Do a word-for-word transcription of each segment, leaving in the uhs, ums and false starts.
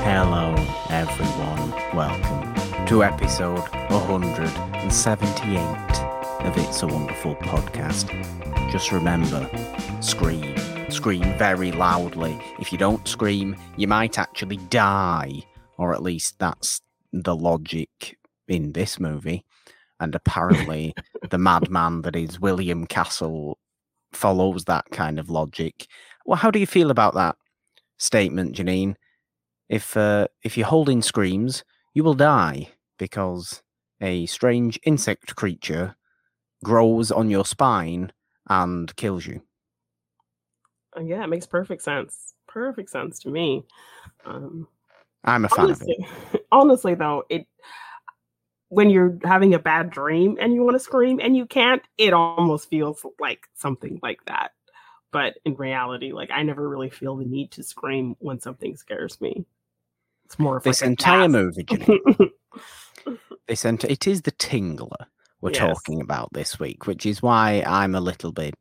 Hello, everyone. Welcome to episode one hundred seventy-eight of It's a Wonderful Podcast. Just remember, scream. Scream very loudly. If you don't scream, you might actually die. Or at least that's the logic in this movie. And apparently, the madman that is William Castle follows that kind of logic. Well, how do you feel about that statement, Janine? If uh, if you're holding screams, you will die because a strange insect creature grows on your spine and kills you. Yeah, it makes perfect sense. Perfect sense to me. Um, I'm a fan honestly, of it. Honestly, though, it when you're having a bad dream and you want to scream and you can't, it almost feels like something like that. But in reality, like I never really feel the need to scream when something scares me. It's more of this like entire gasp. movie, Janine. this ent- it is the Tingler we're Yes. talking about this week, which is why I'm a little bit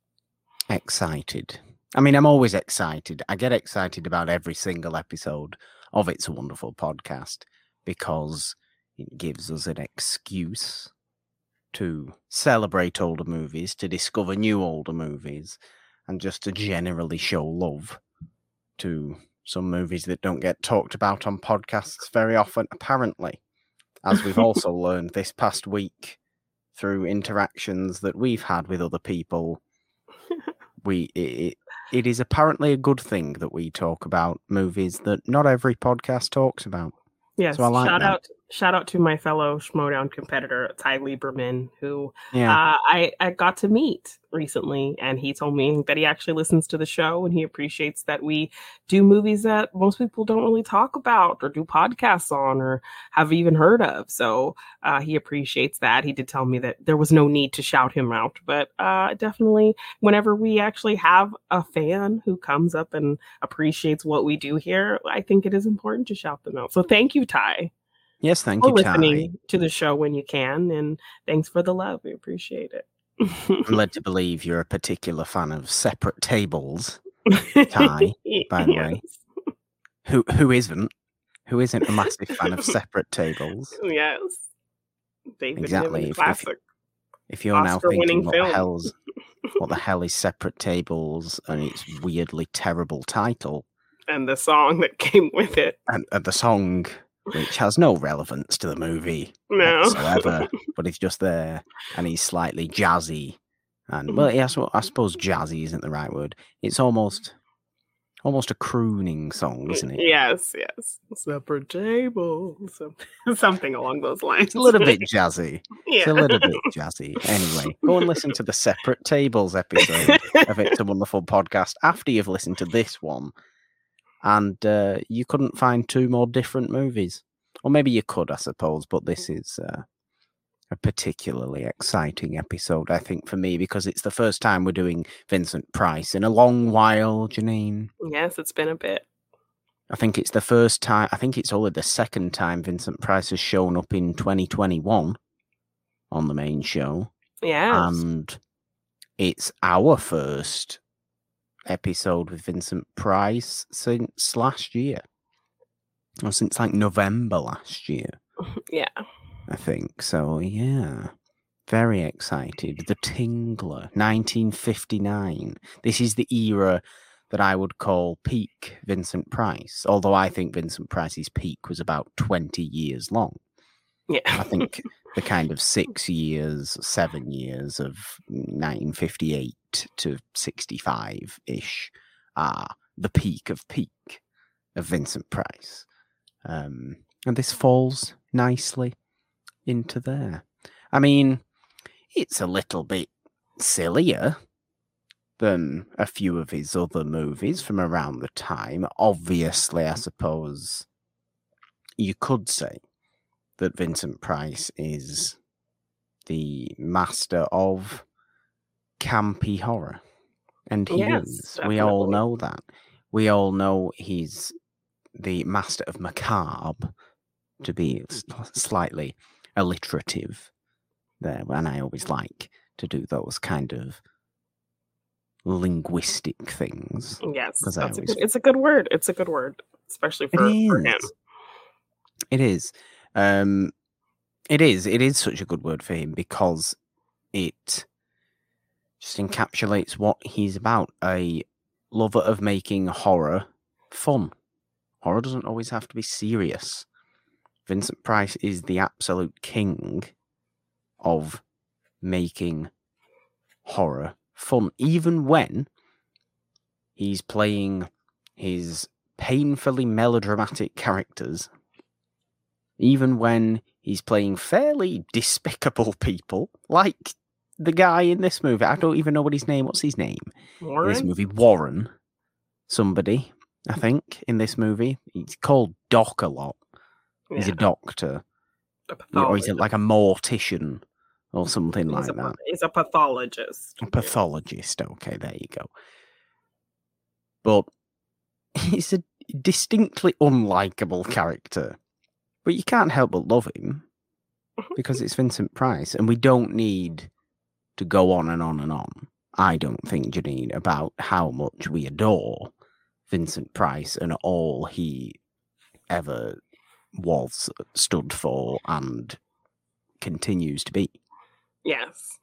excited. I mean, I'm always excited. I get excited about every single episode of It's a Wonderful Podcast because it gives us an excuse to celebrate older movies, to discover new older movies, and just to generally show love to some movies that don't get talked about on podcasts very often, apparently, as we've also learned this past week through interactions that we've had with other people. We it, it is apparently a good thing that we talk about movies that not every podcast talks about. Yes, So I like shout that. out shout out to my fellow Schmodown competitor, Ty Lieberman, who Yeah. uh, I, I got to meet recently, and he told me that he actually listens to the show and he appreciates that we do movies that most people don't really talk about or do podcasts on or have even heard of. So uh, he appreciates that. He did tell me that there was no need to shout him out, but uh, definitely whenever we actually have a fan who comes up and appreciates what we do here, I think it is important to shout them out. So thank you, Ty. Yes, thank For you, Ty. listening to the show when you can, and thanks for the love. We appreciate it. I'm led to believe you're a particular fan of Separate Tables, Ty, by the way. Yes. Who who isn't? Who isn't a massive fan of Separate Tables? Yes. David Exactly. Niven If, if, classic. if you're now Oscar-winning thinking what the film. hell's what the hell is Separate Tables and its weirdly terrible title And the song that came with it. and, and the song, which has no relevance to the movie No. whatsoever, but it's just there, and he's slightly jazzy, and well, yes, I suppose jazzy isn't the right word. It's almost, almost a crooning song, isn't it? Yes, yes. Separate table. Something along those lines. It's a little bit jazzy. Yeah. It's a little bit jazzy. Anyway, go and listen to the Separate Tables episode of It's a Wonderful Podcast after you've listened to this one. And uh, you couldn't find two more different movies. Or maybe you could, I suppose, but this is uh, a particularly exciting episode, I think, for me, because it's the first time we're doing Vincent Price in a long while, Janine. Yes, it's been a bit. I think it's the first time, I think it's only the second time Vincent Price has shown up in twenty twenty-one on the main show. Yes. And it's our first episode with Vincent Price since last year, or since like November last year. Yeah, I think so. Yeah, very excited. The Tingler, nineteen fifty-nine. This is the era that I would call peak Vincent Price, although I think Vincent Price's peak was about twenty years long. yeah. I think the kind of six years, seven years of nineteen fifty-eight to sixty-five-ish are the peak of peak of Vincent Price. Um, and this falls nicely into there. I mean, it's a little bit sillier than a few of his other movies from around the time. Obviously, I suppose you could say that Vincent Price is the master of campy horror. And he Yes, is. We all definitely. know that. We all know he's the master of macabre, to be s- slightly alliterative there. And I always like to do those kind of linguistic things. Yes, 'Cause I that's a always- good, it's a good word. It's a good word. especially It for, for is. him. It is. Um, it is. It is such a good word for him because it just encapsulates what he's about. A lover of making horror fun. Horror doesn't always have to be serious. Vincent Price is the absolute king of making horror fun, even when he's playing his painfully melodramatic characters, even when he's playing fairly despicable people, like the guy in this movie. I don't even know what his name. What's his name? Warren? In this movie, Warren. Somebody, I think, in this movie. He's called Doc a lot. Yeah. He's a doctor. A Or he's a, like a mortician or something he's like a, that. He's a pathologist. A pathologist. Okay, there you go. But he's a distinctly unlikable character. But you can't help but love him because it's Vincent Price. And we don't need to go on and on and on, I don't think, Janine, about how much we adore Vincent Price and all he ever was, stood for, and continues to be. Yes.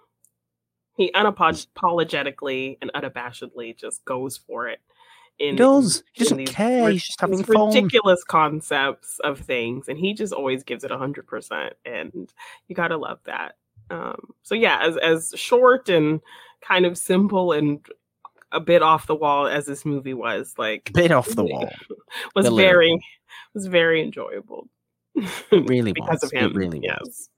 He unapologetically and unabashedly just goes for it. In, he does. He in doesn't these, care. He's just having fun. Ridiculous concepts of things, and he just always gives it a hundred percent. And you gotta love that. Um, so yeah, as as short and kind of simple and a bit off the wall as this movie was, like a bit off the wall, was the very little. was very enjoyable. It really because was. of him. It really yes. was.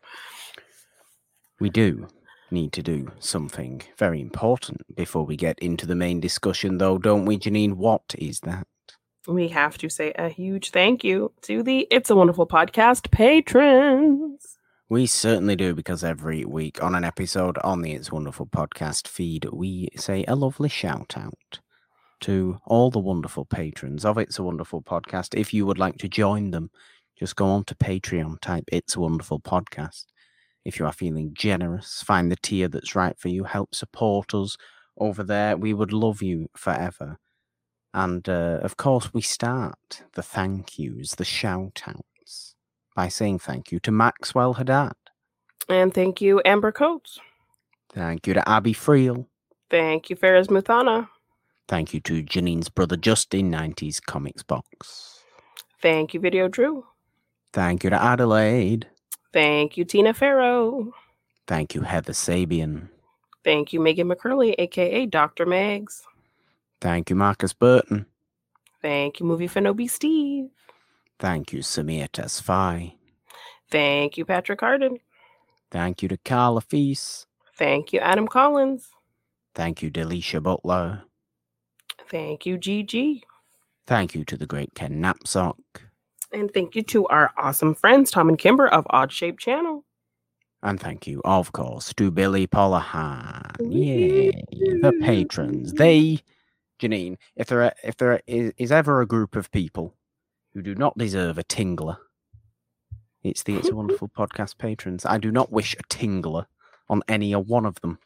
We do need to do something very important before we get into the main discussion, though, don't we, Janine? What is that? We have to say a huge thank you to the It's a Wonderful Podcast patrons. We certainly do, because every week on an episode on the It's Wonderful Podcast feed, we say a lovely shout out to all the wonderful patrons of It's a Wonderful Podcast. If you would like to join them, just go on to Patreon, type It's a Wonderful Podcast. If you are feeling generous, find the tier that's right for you. Help support us over there. We would love you forever. And, uh, of course, we start the thank yous, the shout-outs, by saying thank you to Maxwell Haddad. And thank you, Amber Coates. Thank you to Abby Friel. Thank you, Faraz Muthana. Thank you to Janine's brother Justin, nineties Comics Box. Thank you, Video Drew. Thank you to Adelaide. Thank you, Tina Farrow. Thank you, Heather Sabian. Thank you, Megan McCurley, a k a. Doctor Megs. Thank you, Marcus Burton. Thank you, Movie Fanobi Steve. Thank you, Samir Tesfaye. Thank you, Patrick Harden. Thank you to Carla Feast. Thank you, Adam Collins. Thank you, Delisha Butler. Thank you, Gigi. Thank you to the great Ken Knapsack. And thank you to our awesome friends, Tom and Kimber of Odd Shape Channel. And thank you, of course, to Billy Polahan. Yay, the patrons. They, Janine, if there are, if there is, is ever a group of people who do not deserve a tingler, it's the It's a Wonderful Podcast patrons. I do not wish a tingler on any one of them.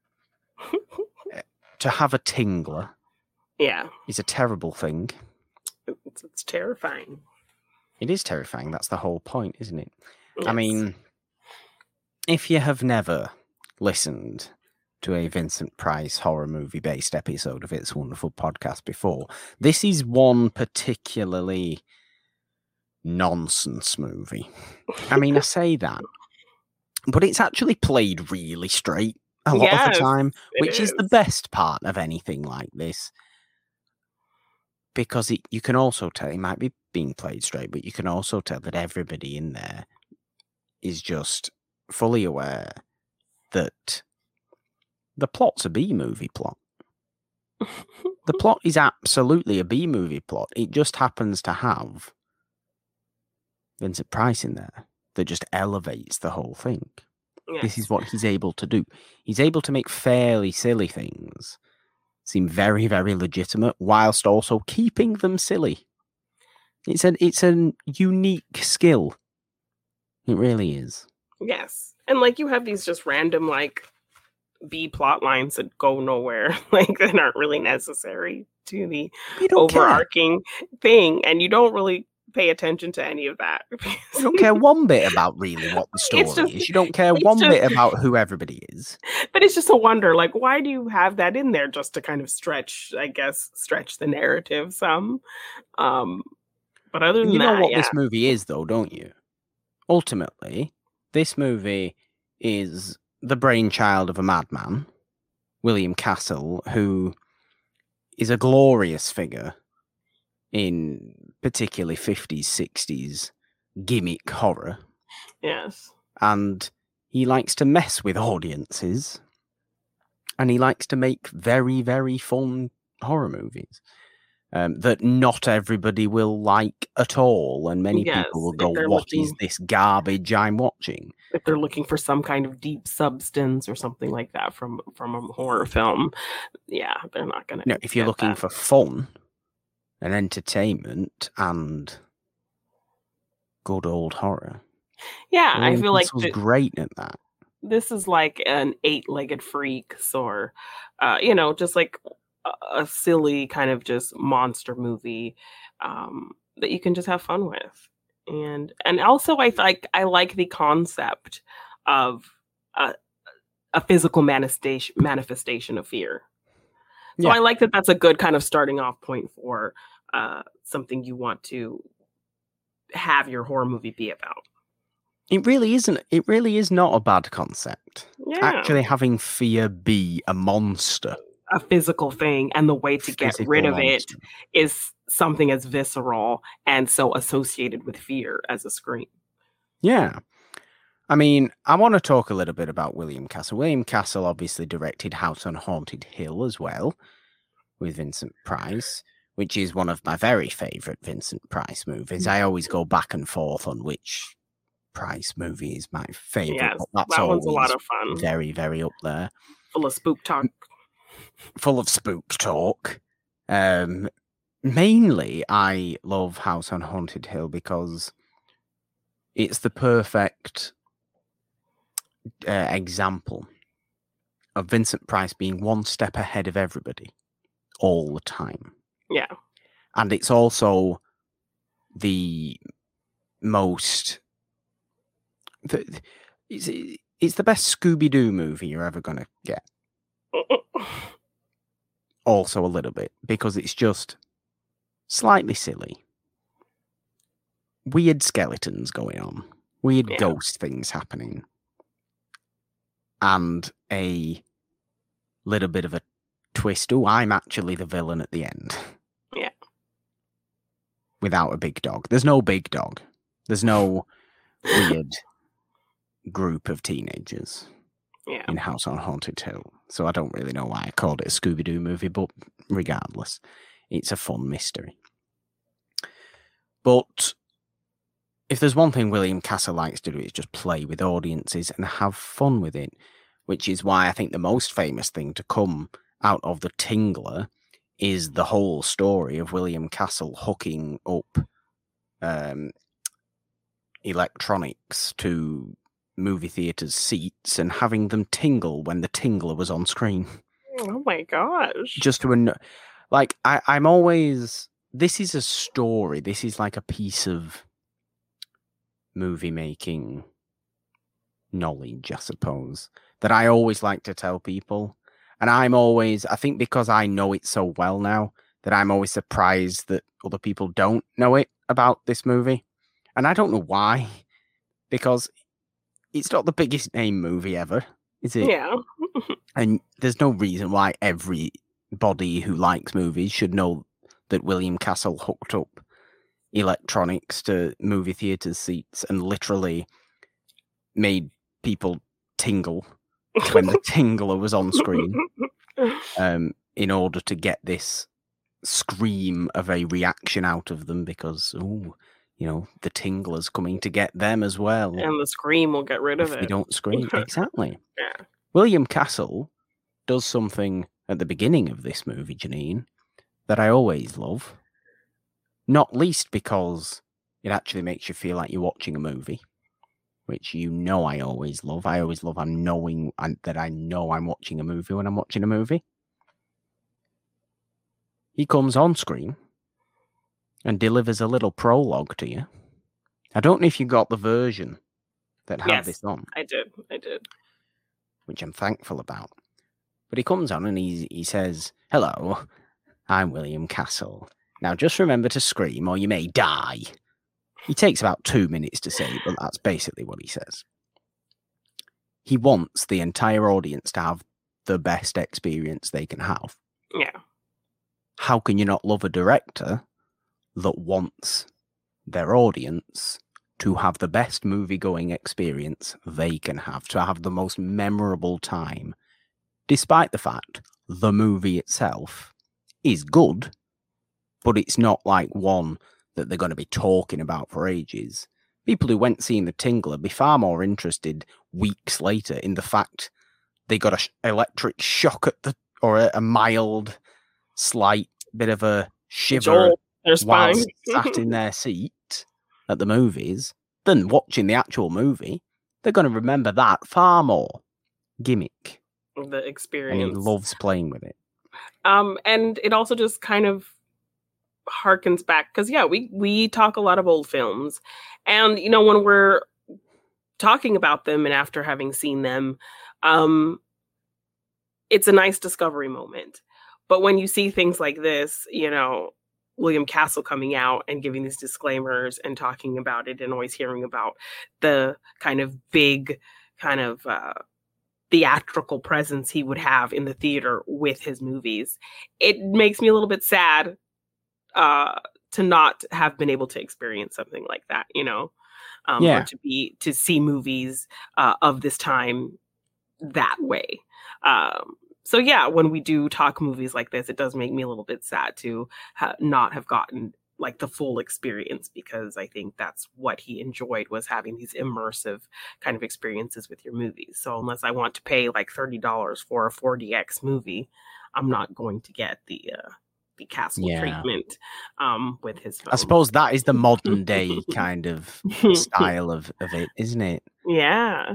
To have a tingler, yeah, is a terrible thing. It's, it's terrifying. It is terrifying. That's the whole point, isn't it? Yes. I mean, if you have never listened to a Vincent Price horror movie based episode of It's a Wonderful Podcast before, this is one particularly nonsense movie. I mean, I say that, but it's actually played really straight a lot yes, of the time, which is. is the best part of anything like this. Because it, you can also tell, it might be being played straight, but you can also tell that everybody in there is just fully aware that the plot's a B-movie plot. The plot is absolutely a B-movie plot. It just happens to have Vincent Price in there that just elevates the whole thing. Yes. This is what he's able to do. He's able to make fairly silly things seem very, very legitimate, whilst also keeping them silly. It's an it's a unique skill. It really is. Yes. And like you have these just random like B plot lines that go nowhere, like that aren't really necessary to the You don't care. overarching thing, and you don't really pay attention to any of that. You don't care one bit about really what the story It's just- is. You don't care it's one just- bit about who everybody is. But it's just a wonder, like, why do you have that in there just to kind of stretch, I guess, stretch the narrative some? Um, but other than You know that, what yeah. this movie is, though, don't you? Ultimately, this movie is the brainchild of a madman, William Castle, who is a glorious figure in particularly fifties, sixties gimmick horror. Yes. And he likes to mess with audiences. And he likes to make very, very fun horror movies um, that not everybody will like at all. And many Yes, people will if go, they're what is looking- this garbage I'm watching? If they're looking for some kind of deep substance or something like that from from a horror film, yeah, they're not gonna. No, if you're get looking that. for fun and entertainment and good old horror, yeah, I William feel like Castle's th- great at that. this is like an eight-legged freaks, or uh, you know, just like a, a silly kind of just monster movie um, that you can just have fun with. And and also I like I like the concept of a, a physical manifestation manifestation of fear. So Yeah. I like that that's a good kind of starting off point for uh, something you want to have your horror movie be about. It really isn't. It really is not a bad concept. Yeah, Actually, having fear be a monster, a physical thing, and the way to get physical rid of it monster. is something as visceral and so associated with fear as a scream. Yeah. I mean, I want to talk a little bit about William Castle. William Castle obviously directed House on Haunted Hill as well, with Vincent Price, which is one of my very favourite Vincent Price movies. I always go back and forth on which Price movie is my favourite. Yes, but that's that one's a lot always of fun. very, very up there. Full of spook talk. Full of spook talk. Um, mainly, I love House on Haunted Hill because it's the perfect uh, example of Vincent Price being one step ahead of everybody all the time. Yeah. And it's also the most... The, it's, it's the best Scooby-Doo movie you're ever going to get. Also a little bit, because it's just slightly silly. Weird skeletons going on. Weird Yeah. ghost things happening. And a little bit of a twist. Oh, I'm actually the villain at the end. Yeah. Without a big dog. There's no big dog. There's no weird group of teenagers Yeah. in House on Haunted Hill. So I don't really know why I called it a Scooby-Doo movie, but regardless, it's a fun mystery. But if there's one thing William Castle likes to do, it's just play with audiences and have fun with it, which is why I think the most famous thing to come out of The Tingler is the whole story of William Castle hooking up um, electronics to movie theaters' seats and having them tingle when the Tingler was on screen. Oh my gosh. Just to an- like I, I'm always this is a story. This is like a piece of movie making knowledge, I suppose, that I always like to tell people. And I'm always, I think because I know it so well now, that I'm always surprised that other people don't know it about this movie. And I don't know why, because it's not the biggest name movie ever, is it? Yeah. And there's no reason why everybody who likes movies should know that William Castle hooked up electronics to movie theaters' seats and literally made people tingle when the Tingler was on screen um, in order to get this scream of a reaction out of them because, oh, you know, the Tingler's coming to get them as well. And the scream will get rid of If it. they don't scream. Exactly. Yeah. William Castle does something at the beginning of this movie, Janine, that I always love. Not least because it actually makes you feel like you're watching a movie which you know I always love. I always love I'm knowing that I know I'm watching a movie when I'm watching a movie. He comes on screen and delivers a little prologue to you. I don't know if you got the version that had Yes, this on. I did. I did. Which I'm thankful about. But he comes on and he, he says, "Hello, I'm William Castle. Now just remember to scream or you may die." He takes about two minutes to say it, but that's basically what he says. He wants the entire audience to have the best experience they can have. Yeah. How can you not love a director that wants their audience to have the best movie-going experience they can have, to have the most memorable time, despite the fact the movie itself is good, but it's not like one that they're going to be talking about for ages. People who went seeing The Tingler be far more interested weeks later in the fact they got an sh- electric shock at the, or a, a mild, slight bit of a shiver while sat in their seat at the movies than watching the actual movie. They're going to remember that far more. Gimmick. The experience. And he loves playing with it. Um, and it also just kind of harkens back, because yeah, we we talk a lot of old films, and you know, when we're talking about them and after having seen them, um, it's a nice discovery moment. But when you see things like this, you know, William Castle coming out and giving these disclaimers and talking about it, and always hearing about the kind of big kind of uh, theatrical presence he would have in the theater with his movies, it makes me a little bit sad uh, to not have been able to experience something like that, you know, um, yeah. or to be to see movies uh, of this time that way. Um, So yeah, when we do talk movies like this, it does make me a little bit sad to ha- not have gotten like the full experience, because I think that's what he enjoyed, was having these immersive kind of experiences with your movies. So unless I want to pay like thirty dollars for a four D X movie, I'm not going to get the uh, the Castle yeah. treatment um, with his film. I suppose that is the modern day kind of style of, of it, isn't it? Yeah.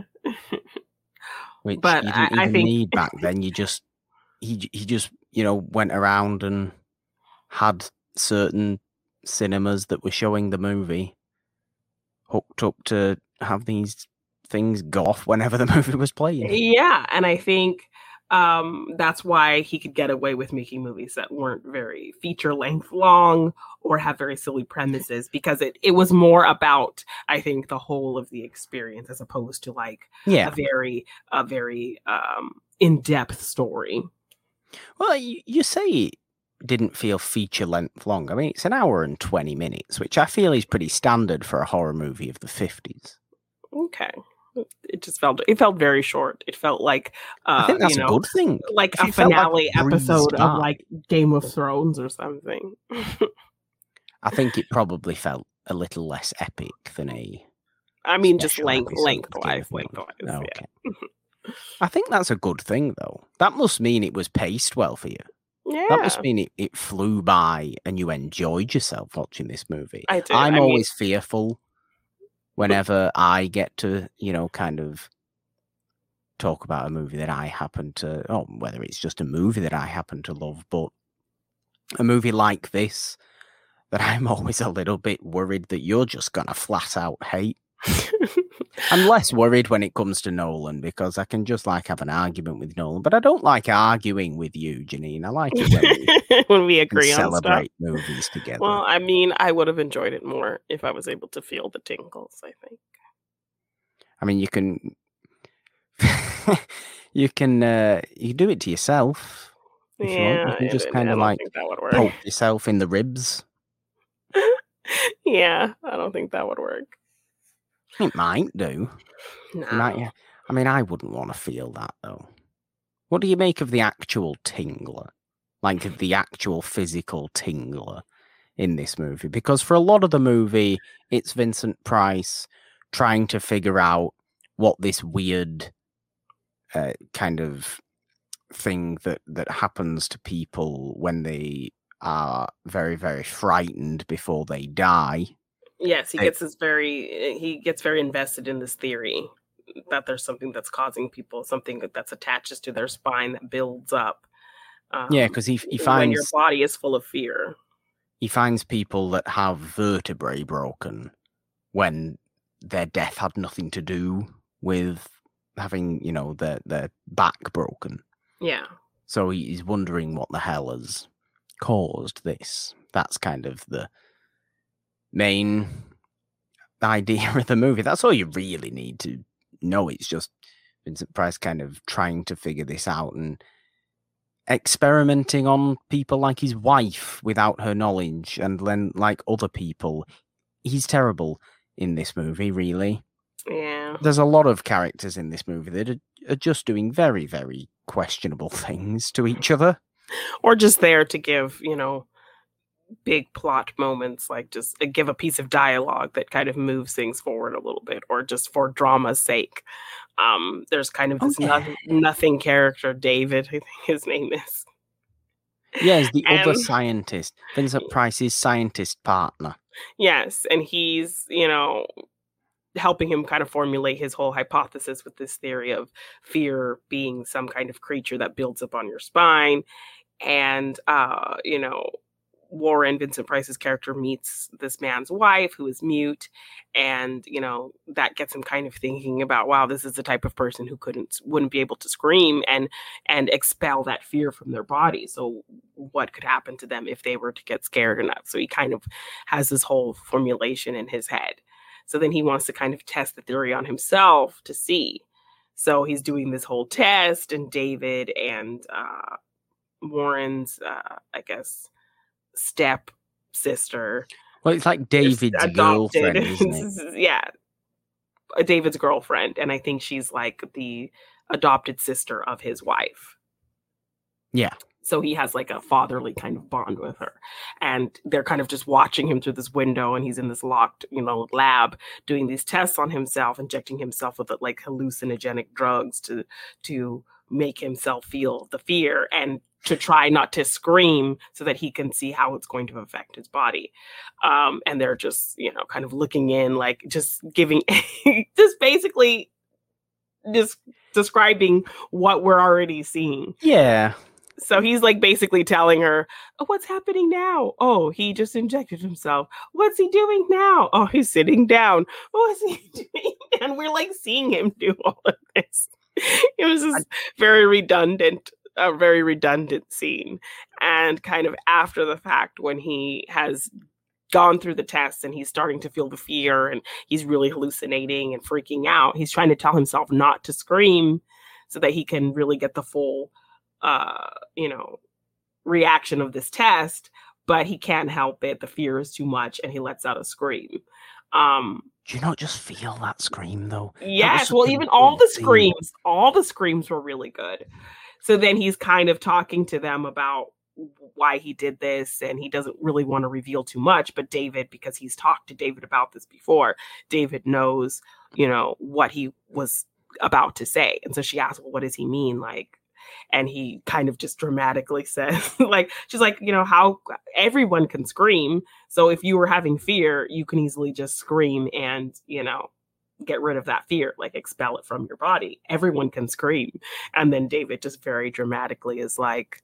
Which but you didn't I, even I think... need back then. You just he he just you know went around and had certain cinemas that were showing the movie hooked up to have these things go off whenever the movie was playing. Yeah, and I think um, that's why he could get away with making movies that weren't very feature length long or have very silly premises, because it, it was more about, I think, the whole of the experience, as opposed to like yeah. a very a very um, in-depth story. Well, you, you say it didn't feel feature length long. I mean, it's an hour and twenty minutes, which I feel is pretty standard for a horror movie of the fifties. Okay. It just felt it felt very short. It felt like uh, I think that's you know, a good thing. Like a finale like episode by. of like Game of Thrones or something. I think it probably felt a little less epic than a. I mean, just length, lengthwise, lengthwise. Oh, okay. Yeah. I think that's a good thing, though. That must mean it was paced well for you. Yeah. That must mean it, it flew by and you enjoyed yourself watching this movie. I do. I'm I always mean... fearful whenever I get to, you know, kind of talk about a movie that I happen to, oh, whether it's just a movie that I happen to love, but a movie like this, that I'm always a little bit worried that you're just going to flat out hate. I'm less worried when it comes to Nolan, because I can just like have an argument with Nolan, but I don't like arguing with you, Janine. I like it when we, when we agree on celebrate stuff. movies together. Well, I mean, I would have enjoyed it more if I was able to feel the tingles, I think. I mean, you can you can uh, you can do it to yourself. If yeah, you, want. You can just kind of like poke yourself in the ribs. Yeah, I don't think that would work. It might do. No. Might, yeah. I mean, I wouldn't want to feel that, though. What do you make of the actual tingler? Like, the actual physical tingler in this movie? Because for a lot of the movie, it's Vincent Price trying to figure out what this weird uh, kind of thing that, that happens to people when they are very, very frightened before they die. Yes, he They- gets this very he gets very invested in this theory that there's something that's causing people, something that- that's attaches to their spine that builds up. Um, yeah, because he he when your finds body is full of fear. he finds people that have vertebrae broken when their death had nothing to do with having, you know, their their back broken. Yeah. So he's wondering what the hell has caused this. That's kind of the main idea of the movie. That's all you really need to know. It's just Vincent Price kind of trying to figure this out and experimenting on people like his wife without her knowledge, and then like other people. He's terrible in this movie, really. Yeah. There's a lot of characters in this movie that are, are just doing very, very questionable things to each other. Or just there to give, you know, big plot moments, like just uh, give a piece of dialogue that kind of moves things forward a little bit, or just for drama's sake. Um, there's kind of Oh, this yeah. nothing, nothing character, David, I think his name is. Yeah, he's the other And- scientist. Vincent Price's scientist partner. Yes, and he's, you know, helping him kind of formulate his whole hypothesis with this theory of fear being some kind of creature that builds up on your spine. And, uh, you know, Warren, Vincent Price's character, meets this man's wife who is mute. And, you know, that gets him kind of thinking about, wow, this is the type of person who couldn't, wouldn't be able to scream and, and expel that fear from their body. So what could happen to them if they were to get scared enough? So he kind of has this whole formulation in his head. So then he wants to kind of test the theory on himself to see. So he's doing this whole test, and David and uh, Warren's, uh, I guess, step sister. Well, it's like David's adopted. girlfriend, isn't it? Yeah, David's girlfriend, and I think she's like the adopted sister of his wife. Yeah. So he has like a fatherly kind of bond with her, and they're kind of just watching him through this window, and he's in this locked, you know, lab doing these tests on himself, injecting himself with like hallucinogenic drugs to to make himself feel the fear and to try not to scream so that he can see how it's going to affect his body. Um, and they're just, you know, kind of looking in, like just giving, just basically just describing what we're already seeing. Yeah. So he's like basically telling her, oh, what's happening now? Oh, he just injected himself. What's he doing now? Oh, he's sitting down. What's he doing? And we're like seeing him do all of this. It was just very redundant, a very redundant scene. And kind of after the fact, when he has gone through the tests and he's starting to feel the fear and he's really hallucinating and freaking out, he's trying to tell himself not to scream so that he can really get the full uh you know reaction of this test, but he can't help it. The fear is too much and he lets out a scream. Um Do you not just feel that scream though? yes, well, even all the screams all the screams were really good. So then he's kind of talking to them about why he did this, and he doesn't really want to reveal too much, but David, because he's talked to David about this before, David knows, you know, what he was about to say. And so she asks, well, what does he mean? Like, and he kind of just dramatically says, like, she's like, you know, how everyone can scream. So if you were having fear, you can easily just scream and, you know, get rid of that fear, like expel it from your body. Everyone can scream. And then David just very dramatically is like,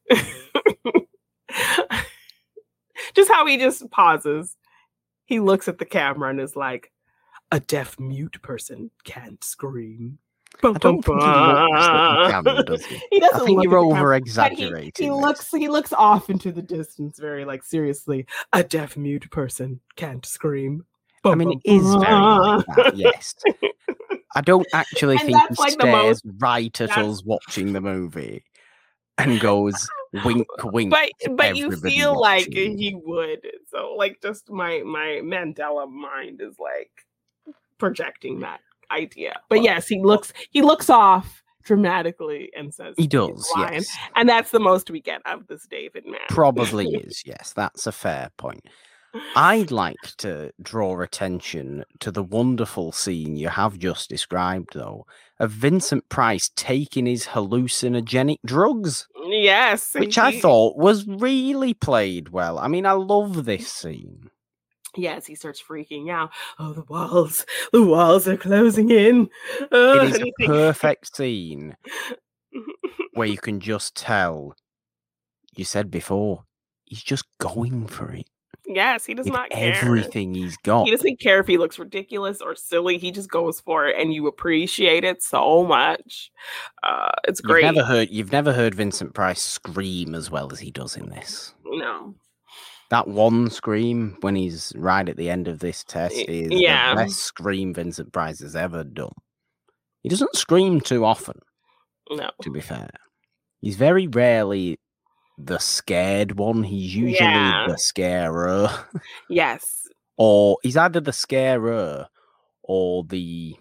just how he just pauses. He looks at the camera and is like, a deaf mute person can't scream. I don't think he looks at the camera, does he? He doesn't I think look you're at the camera, over but exaggerating. He, he looks he looks off into the distance, very like seriously. A deaf mute person can't scream. I mean, it is very like that, yes. I don't actually And think he that's, like, the stares most- right at that's- us watching the movie and goes wink, wink. But but you everybody feel like watching. he would. So like just my my Mandela mind is like projecting that idea. But yes, he looks he looks off dramatically and says He he's does, lying. yes. And that's the most we get of this David man. Probably is, yes. That's a fair point. I'd like to draw attention to the wonderful scene you have just described, though, of Vincent Price taking his hallucinogenic drugs, Yes. which he- I thought was really played well. I mean, I love this scene. Yes, he starts freaking out. Oh, the walls, the walls are closing in. Uh, It is and a he thinks- perfect scene where you can just tell, you said before, he's just going for it. Yes, he does With not care. everything he's got. He doesn't care if he looks ridiculous or silly. He just goes for it, and you appreciate it so much. Uh, it's great. You've never heard you've never heard Vincent Price scream as well as he does in this. No. That one scream when he's right at the end of this test is Yeah. the best scream Vincent Price has ever done. He doesn't scream too often. No. To be fair. He's very rarely the scared one. He's usually Yeah. the scarer. Yes. Or he's either the scarer or the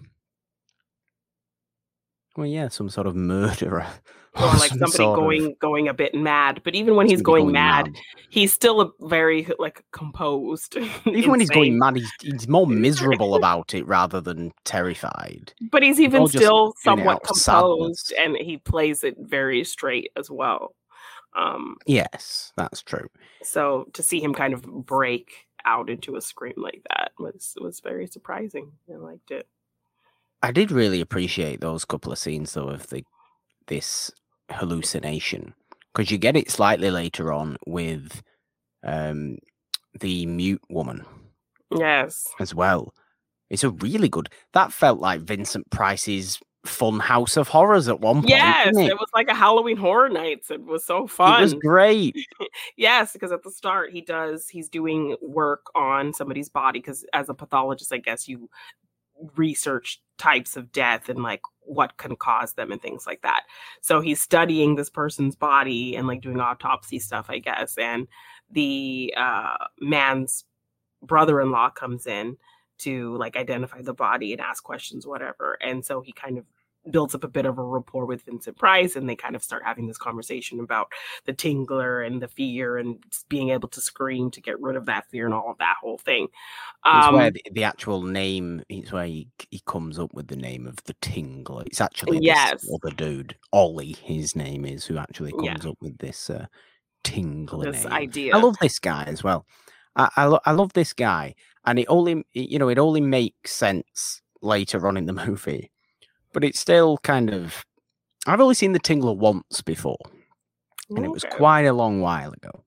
well, yeah, some sort of murderer. Or like somebody going of, going a bit mad. But even when he's going, going mad, mad, he's still a very like composed. Even when he's going mad, he's, he's more miserable about it rather than terrified. But he's even still somewhat composed, sadness. And he plays it very straight as well. Um, yes, that's true. So to see him kind of break out into a scream like that was was very surprising. I liked it. I did really appreciate those couple of scenes though of the this hallucination, because you get it slightly later on with um the mute woman. Yes. As well. It's a really good that felt like Vincent Price's fun house of horrors at one point. Yes, it? it was like a Halloween Horror Nights. It was so fun. It was great. Yes, because at the start he does he's doing work on somebody's body, because as a pathologist, I guess you research types of death and like what can cause them and things like that. So he's studying this person's body and like doing autopsy stuff, I guess. And the uh, man's brother-in-law comes in to like identify the body and ask questions, whatever. And so he kind of builds up a bit of a rapport with Vincent Price, and they kind of start having this conversation about the tingler and the fear and being able to scream to get rid of that fear and all of that whole thing. Um, it's where um, the, the actual name, it's where he, he comes up with the name of the tingler. It's actually yes. this other dude, Ollie, his name is, who actually comes yeah. up with this uh, tingler this name. idea. I love this guy as well. I, I, lo- I love this guy. And it only, you know, it only makes sense later on in the movie. But it's still kind of... I've only seen the tingler once before. And okay. It was quite a long while ago.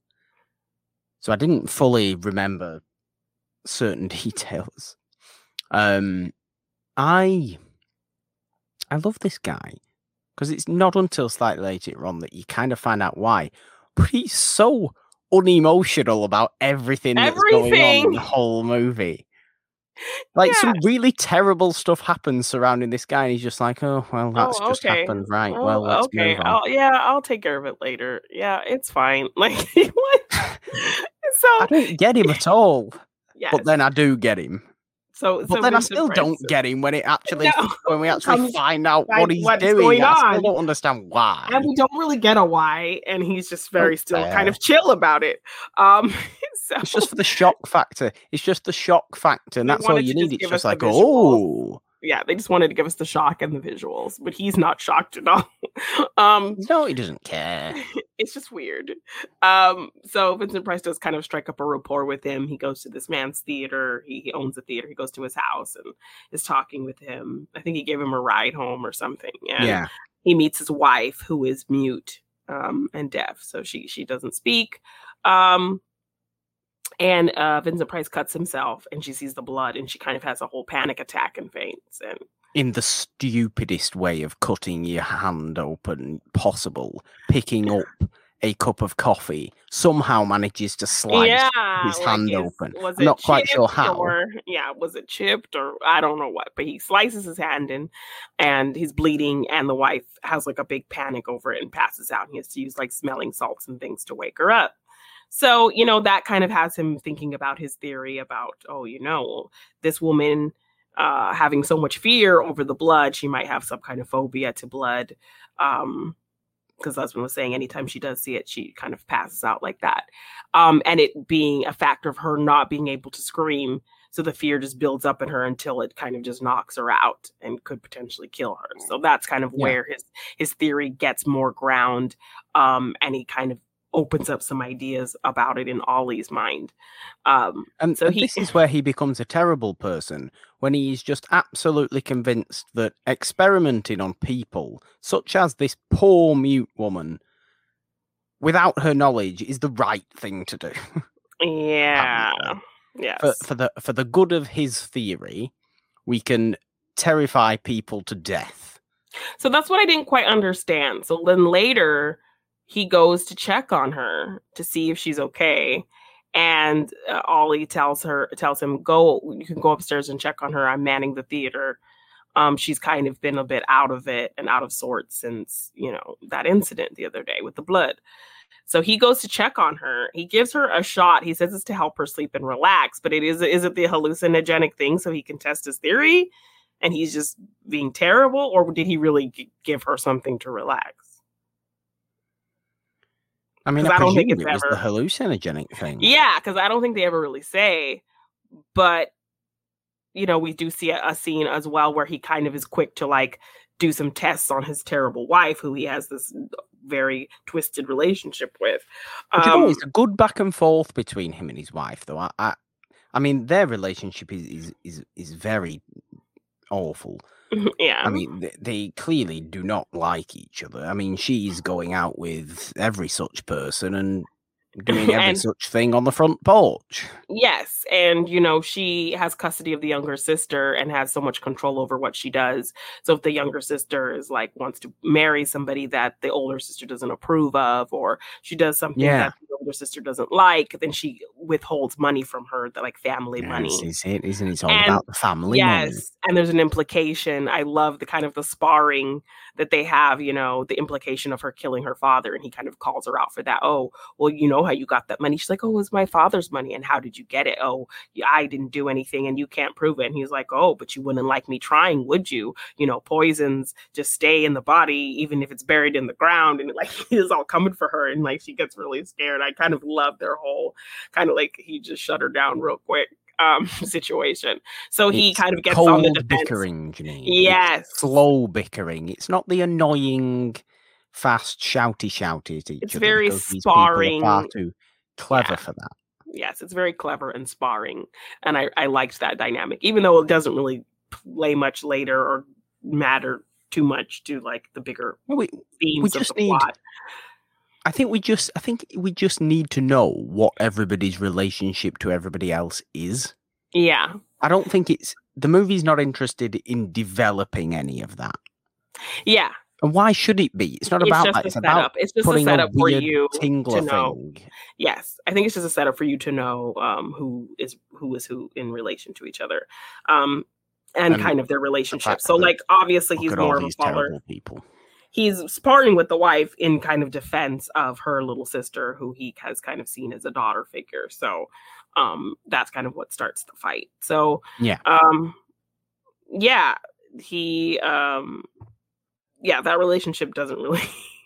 So I didn't fully remember certain details. Um, I... I love this guy. Because it's not until slightly later on that you kind of find out why. But he's so unemotional about everything, everything. that's going on in the whole movie. Like yeah. some really terrible stuff happens surrounding this guy, and he's just like, "Oh, well, that's oh, just okay. happened, right? Oh, well, let's okay. move on." I'll, yeah, I'll take care of it later. Yeah, it's fine. Like, what? So I don't get him at all. Yes. But then I do get him. So, but so then Vincent I still Price. don't get him when it actually No. when we actually find out right, what he's what's doing. Going I on. still don't understand why. And we don't really get a why, and he's just very okay. still kind of chill about it. Um, so it's just for the shock factor. It's just the shock factor, and that's all you need. It's just, just like, oh. Yeah, they just wanted to give us the shock and the visuals, but he's not shocked at all. um, no, he doesn't care. It's just weird. Um, so Vincent Price does kind of strike up a rapport with him. He goes to this man's theater. He, he owns a theater. He goes to his house and is talking with him. I think he gave him a ride home or something. And yeah. He meets his wife, who is mute um, and deaf, so she she doesn't speak. Um, And uh, Vincent Price cuts himself, and she sees the blood, and she kind of has a whole panic attack and faints. And in the stupidest way of cutting your hand open possible, picking up a cup of coffee, somehow manages to slice yeah, his like hand his, open. Was I'm it not quite sure how. Or, yeah, was it chipped or I don't know what, but he slices his hand in, and he's bleeding, and the wife has like a big panic over it and passes out. And he has to use like smelling salts and things to wake her up. So, you know, that kind of has him thinking about his theory about, oh, you know, this woman uh, having so much fear over the blood, she might have some kind of phobia to blood. Um, because husband was saying anytime she does see it, she kind of passes out like that. Um, and it being a factor of her not being able to scream. So the fear just builds up in her until it kind of just knocks her out and could potentially kill her. So that's kind of yeah. where his, his theory gets more ground. Um, and he kind of opens up some ideas about it in Ollie's mind. Um, and, so and he, this is where he becomes a terrible person, when he's just absolutely convinced that experimenting on people, such as this poor mute woman, without her knowledge, is the right thing to do. yeah, yes. For, for the for the good of his theory, we can terrify people to death. So that's what I didn't quite understand. So then later, he goes to check on her to see if she's okay. And uh, Ollie tells her, tells him, go, you can go upstairs and check on her. I'm manning the theater. Um, she's kind of been a bit out of it and out of sorts since, you know, that incident the other day with the blood. So he goes to check on her. He gives her a shot. He says it's to help her sleep and relax, but it is, is it the hallucinogenic thing so he can test his theory? And he's just being terrible? Or did he really g- give her something to relax? I mean, 'Cause I, I don't presume think it's it was ever- the hallucinogenic thing. Yeah, because I don't think they ever really say. But, you know, we do see a, a scene as well where he kind of is quick to, like, do some tests on his terrible wife, who he has this very twisted relationship with. But you know, Um, it's a good back and forth between him and his wife, though. I, I, I mean, their relationship is is is, is very awful. yeah. I mean, they, they clearly do not like each other. I mean, she's going out with every such person and doing every And- such thing on the front porch. Yes, and you know, she has custody of the younger sister and has so much control over what she does. So if the younger sister is like wants to marry somebody that the older sister doesn't approve of, or she does something Yeah. that the older sister doesn't like, then she withholds money from her, the like family Yes, money. is it? Isn't it? It's all And- about the family Yes, money. and there's an implication. I love the kind of the sparring that they have, you know, the implication of her killing her father, and he kind of calls her out for that. Oh, well, you know how you got that money. She's like, oh, it was my father's money. And how did you get it? Oh, yeah, I didn't do anything and you can't prove it. And he's like, oh, but you wouldn't like me trying, would you? You know, poisons just stay in the body, even if it's buried in the ground. And like, he's all coming for her. And like, she gets really scared. I kind of love their whole kind of like, he just shut her down real quick um situation. So he It's kind of gets cold on the defense. bickering, Janine. Yes. It's slow bickering. It's not the annoying, fast, shouty, shouty at each It's other. very because these people are far sparring. too clever Yeah. for that. Yes, it's very clever and sparring. And I, I liked that dynamic, even though it doesn't really play much later or matter too much to like the bigger Well, we, themes just of the need- plot. I think we just, I think we just need to know what everybody's relationship to everybody else is. Yeah. I don't think it's the movie's not interested in developing any of that. Yeah. And why should it be? It's not It's about just that. a It's about setup. It's just a putting setup a for weird you tingler to know. thing. Yes, I think it's just a setup for you to know um, who is who is who in relation to each other, um, and, And kind of their relationship. fact So, that like, obviously, Look he's at all more of a these follower. terrible people. He's sparring with the wife in kind of defense of her little sister, who he has kind of seen as a daughter figure. So, um, that's kind of what starts the fight. So, Yeah. um, yeah, he, um, yeah, that relationship doesn't really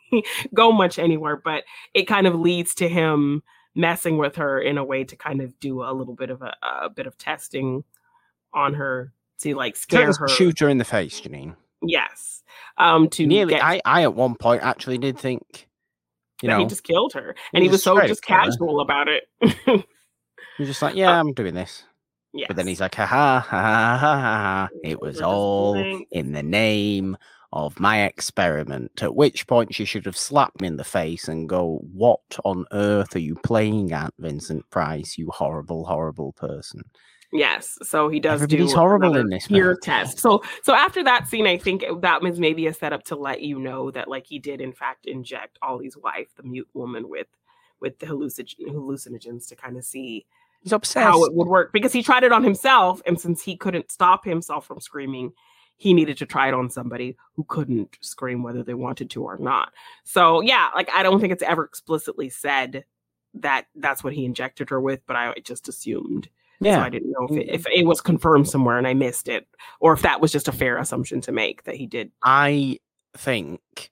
go much anywhere, but it kind of leads to him messing with her in a way to kind of do a little bit of a, a bit of testing on her to like scare Just her. shoot her in the face, Janine. Yes. Um, to Nearly, get I, I at one point actually did think, you that know, he just killed her, he and he was just so straight just killed her. casual about it. He's just like, yeah, I'm doing this. Yes. But then he's like, ha ha ha ha ha ha. It was We're just all playing. in the name of my experiment. At which point she should have slapped me in the face and go, what on earth are you playing at, Vincent Price, you horrible, horrible person? Yes, so he does Everybody's do horrible another in this fear movie. test. So, so after that scene, I think that was maybe a setup to let you know that, like, he did in fact inject Ollie's wife, the mute woman, with with the hallucig- hallucinogens to kind of see He's obsessed. how it would work, because he tried it on himself, and since he couldn't stop himself from screaming, he needed to try it on somebody who couldn't scream whether they wanted to or not. So yeah, like, I don't think it's ever explicitly said that that's what he injected her with, but I just assumed. yeah. So I didn't know if it, if it was confirmed somewhere and I missed it, or if that was just a fair assumption to make that he did. I think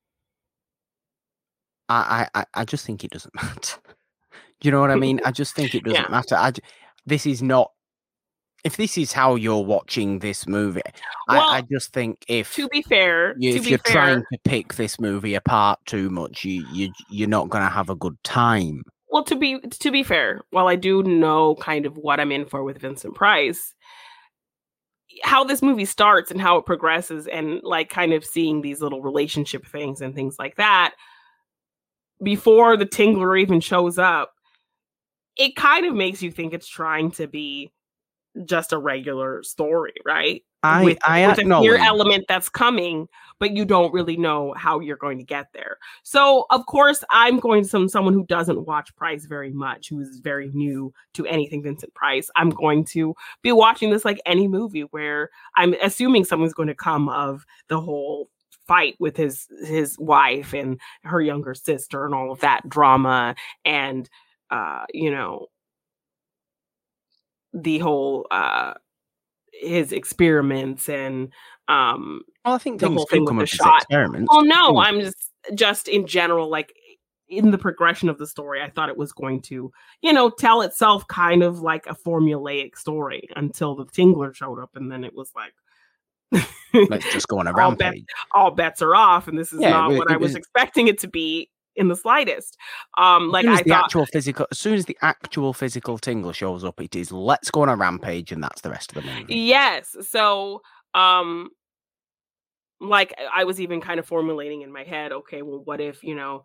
I, I I just think it doesn't matter. Do you know what I mean? I just think it doesn't Yeah. matter. I, j- this is not if this is how you're watching this movie, Well, I, I just think if to be fair, you, to if be you're fair, trying to pick this movie apart too much, you you you're not going to have a good time. Well, to be to be fair, while I do know kind of what I'm in for with Vincent Price, how this movie starts and how it progresses, and like kind of seeing these little relationship things and things like that before the Tingler even shows up, it kind of makes you think it's trying to be just a regular story, right? I with, I with a fear acknowledge element that's coming, but you don't really know how you're going to get there. So, of course, I'm going to some someone who doesn't watch Price very much, who is very new to anything Vincent Price. I'm going to be watching this like any movie where I'm assuming something's going to come of the whole fight with his his wife and her younger sister and all of that drama, and uh, you know, the whole uh his experiments and um well, I think the things whole do thing with come the up as shot. experiments. Well, no, Things- I'm just just in general, like in the progression of the story, I thought it was going to, you know, tell itself kind of like a formulaic story until the Tingler showed up, and then it was like, let's just go on a all, bet- rampage. all bets are off, and this is Yeah, not it- what it I was was- expecting it to be in the slightest. Um, like as soon as I the thought, actual physical, as soon as the actual physical Tingle shows up, it is let's go on a rampage, and that's the rest of the movie. yes. So, um, like I was even kind of formulating in my head, okay, well, what if, you know,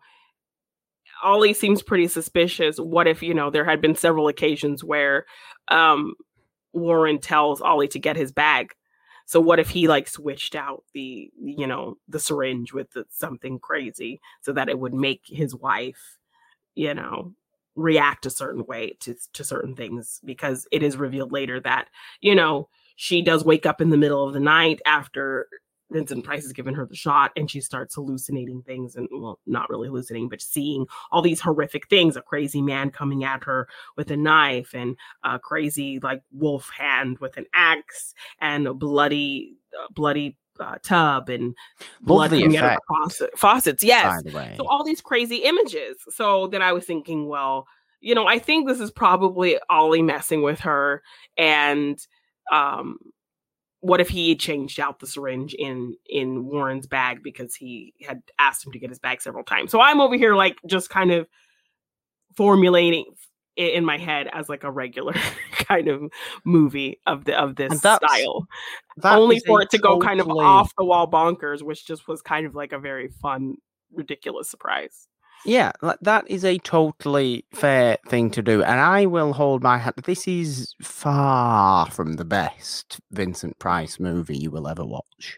Ollie seems pretty suspicious. What if, you know, there had been several occasions where um, Warren tells Ollie to get his bag. So what if he like switched out the, you know, the syringe with the, something crazy so that it would make his wife, you know, react a certain way to, to certain things, because it is revealed later that, you know, she does wake up in the middle of the night after Vincent Price has given her the shot, and she starts hallucinating things, and well, not really hallucinating, but seeing all these horrific things, a crazy man coming at her with a knife, and a crazy like wolf hand with an axe, and a bloody uh, bloody uh, tub, and blood Lovely coming out of effect, the faucet, faucets. Yes. by the way. So all these crazy images. So then I was thinking, well, you know, I think this is probably Ollie messing with her, and um what if he changed out the syringe in in Warren's bag because he had asked him to get his bag several times? So I'm over here like just kind of formulating it in my head as like a regular kind of movie of the of this style, only for it to totally... go kind of off the wall bonkers, which just was kind of like a very fun, ridiculous surprise. Yeah, that is a totally fair thing to do, and I will hold my hand. This is far from the best Vincent Price movie you will ever watch.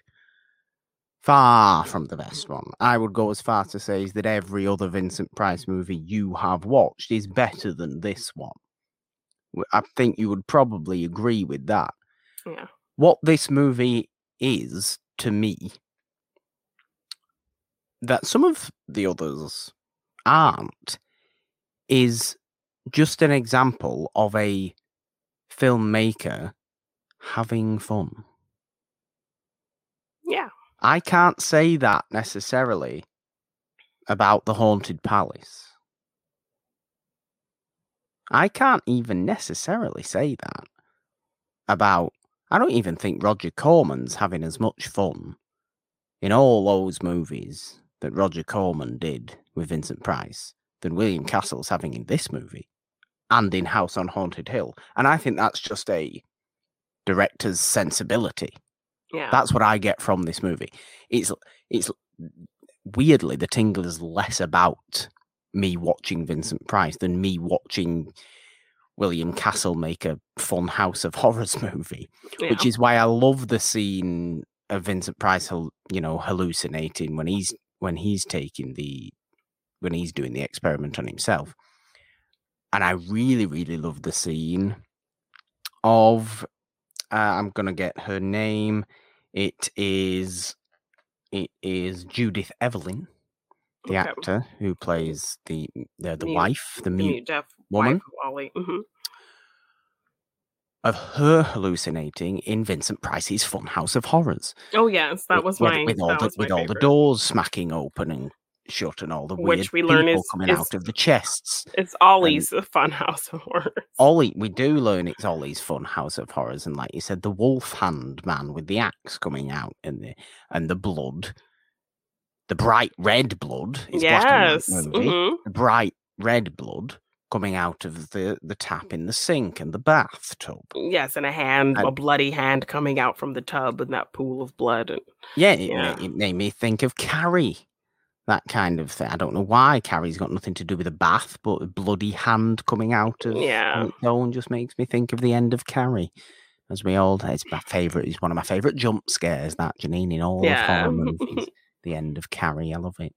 Far from the best one. I would go as far to say is that every other Vincent Price movie you have watched is better than this one. I think you would probably agree with that. Yeah. What this movie is, to me, that some of the others aren't, is just an example of a filmmaker having fun. Yeah. I can't say that necessarily about The Haunted Palace. I can't even necessarily say that about, I don't even think Roger Corman's having as much fun in all those movies that Roger Corman did with Vincent Price than William Castle's having in this movie and in House on Haunted Hill. And I think that's just a director's sensibility. Yeah. That's what I get from this movie. It's it's weirdly, The Tingle is less about me watching Vincent Price than me watching William Castle make a fun House of Horrors movie, yeah. Which is why I love the scene of Vincent Price, you know, hallucinating when he's when he's taking the when he's doing the experiment on himself. And I really, really love the scene of uh, I'm gonna get her name. It is it is Judith Evelyn, the okay. actor who plays the the, the mute, wife, the, the mute, mute deaf woman. Wife of Ollie. Mm-hmm. Of her hallucinating in Vincent Price's Fun House of Horrors. Oh yes, that was with, my with all that the was with my all favorite. the doors smacking open and shut and all the Which weird we learn people is- coming is- out of the chests. It's Ollie's Fun House of Horrors. Ollie, we do learn it's Ollie's Fun House of Horrors, and like you said, the wolf hand man with the axe coming out and the and the blood, the bright red blood. It's Yes. black and white movie. Mhm. The bright red blood coming out of the the tap in the sink and the bathtub. Yes, and a hand, a And- bloody hand coming out from the tub in that pool of blood. And Yeah, it, Yeah. ma- it made me think of Carrie. That kind of thing. I don't know why Carrie's got nothing to do with a bath, but a bloody hand coming out of Yeah. on its own just makes me think of the end of Carrie. As we all, it's my favorite. It's one of my favorite jump scares. That Janine in all Yeah. of horror movies. The end of Carrie. I love it.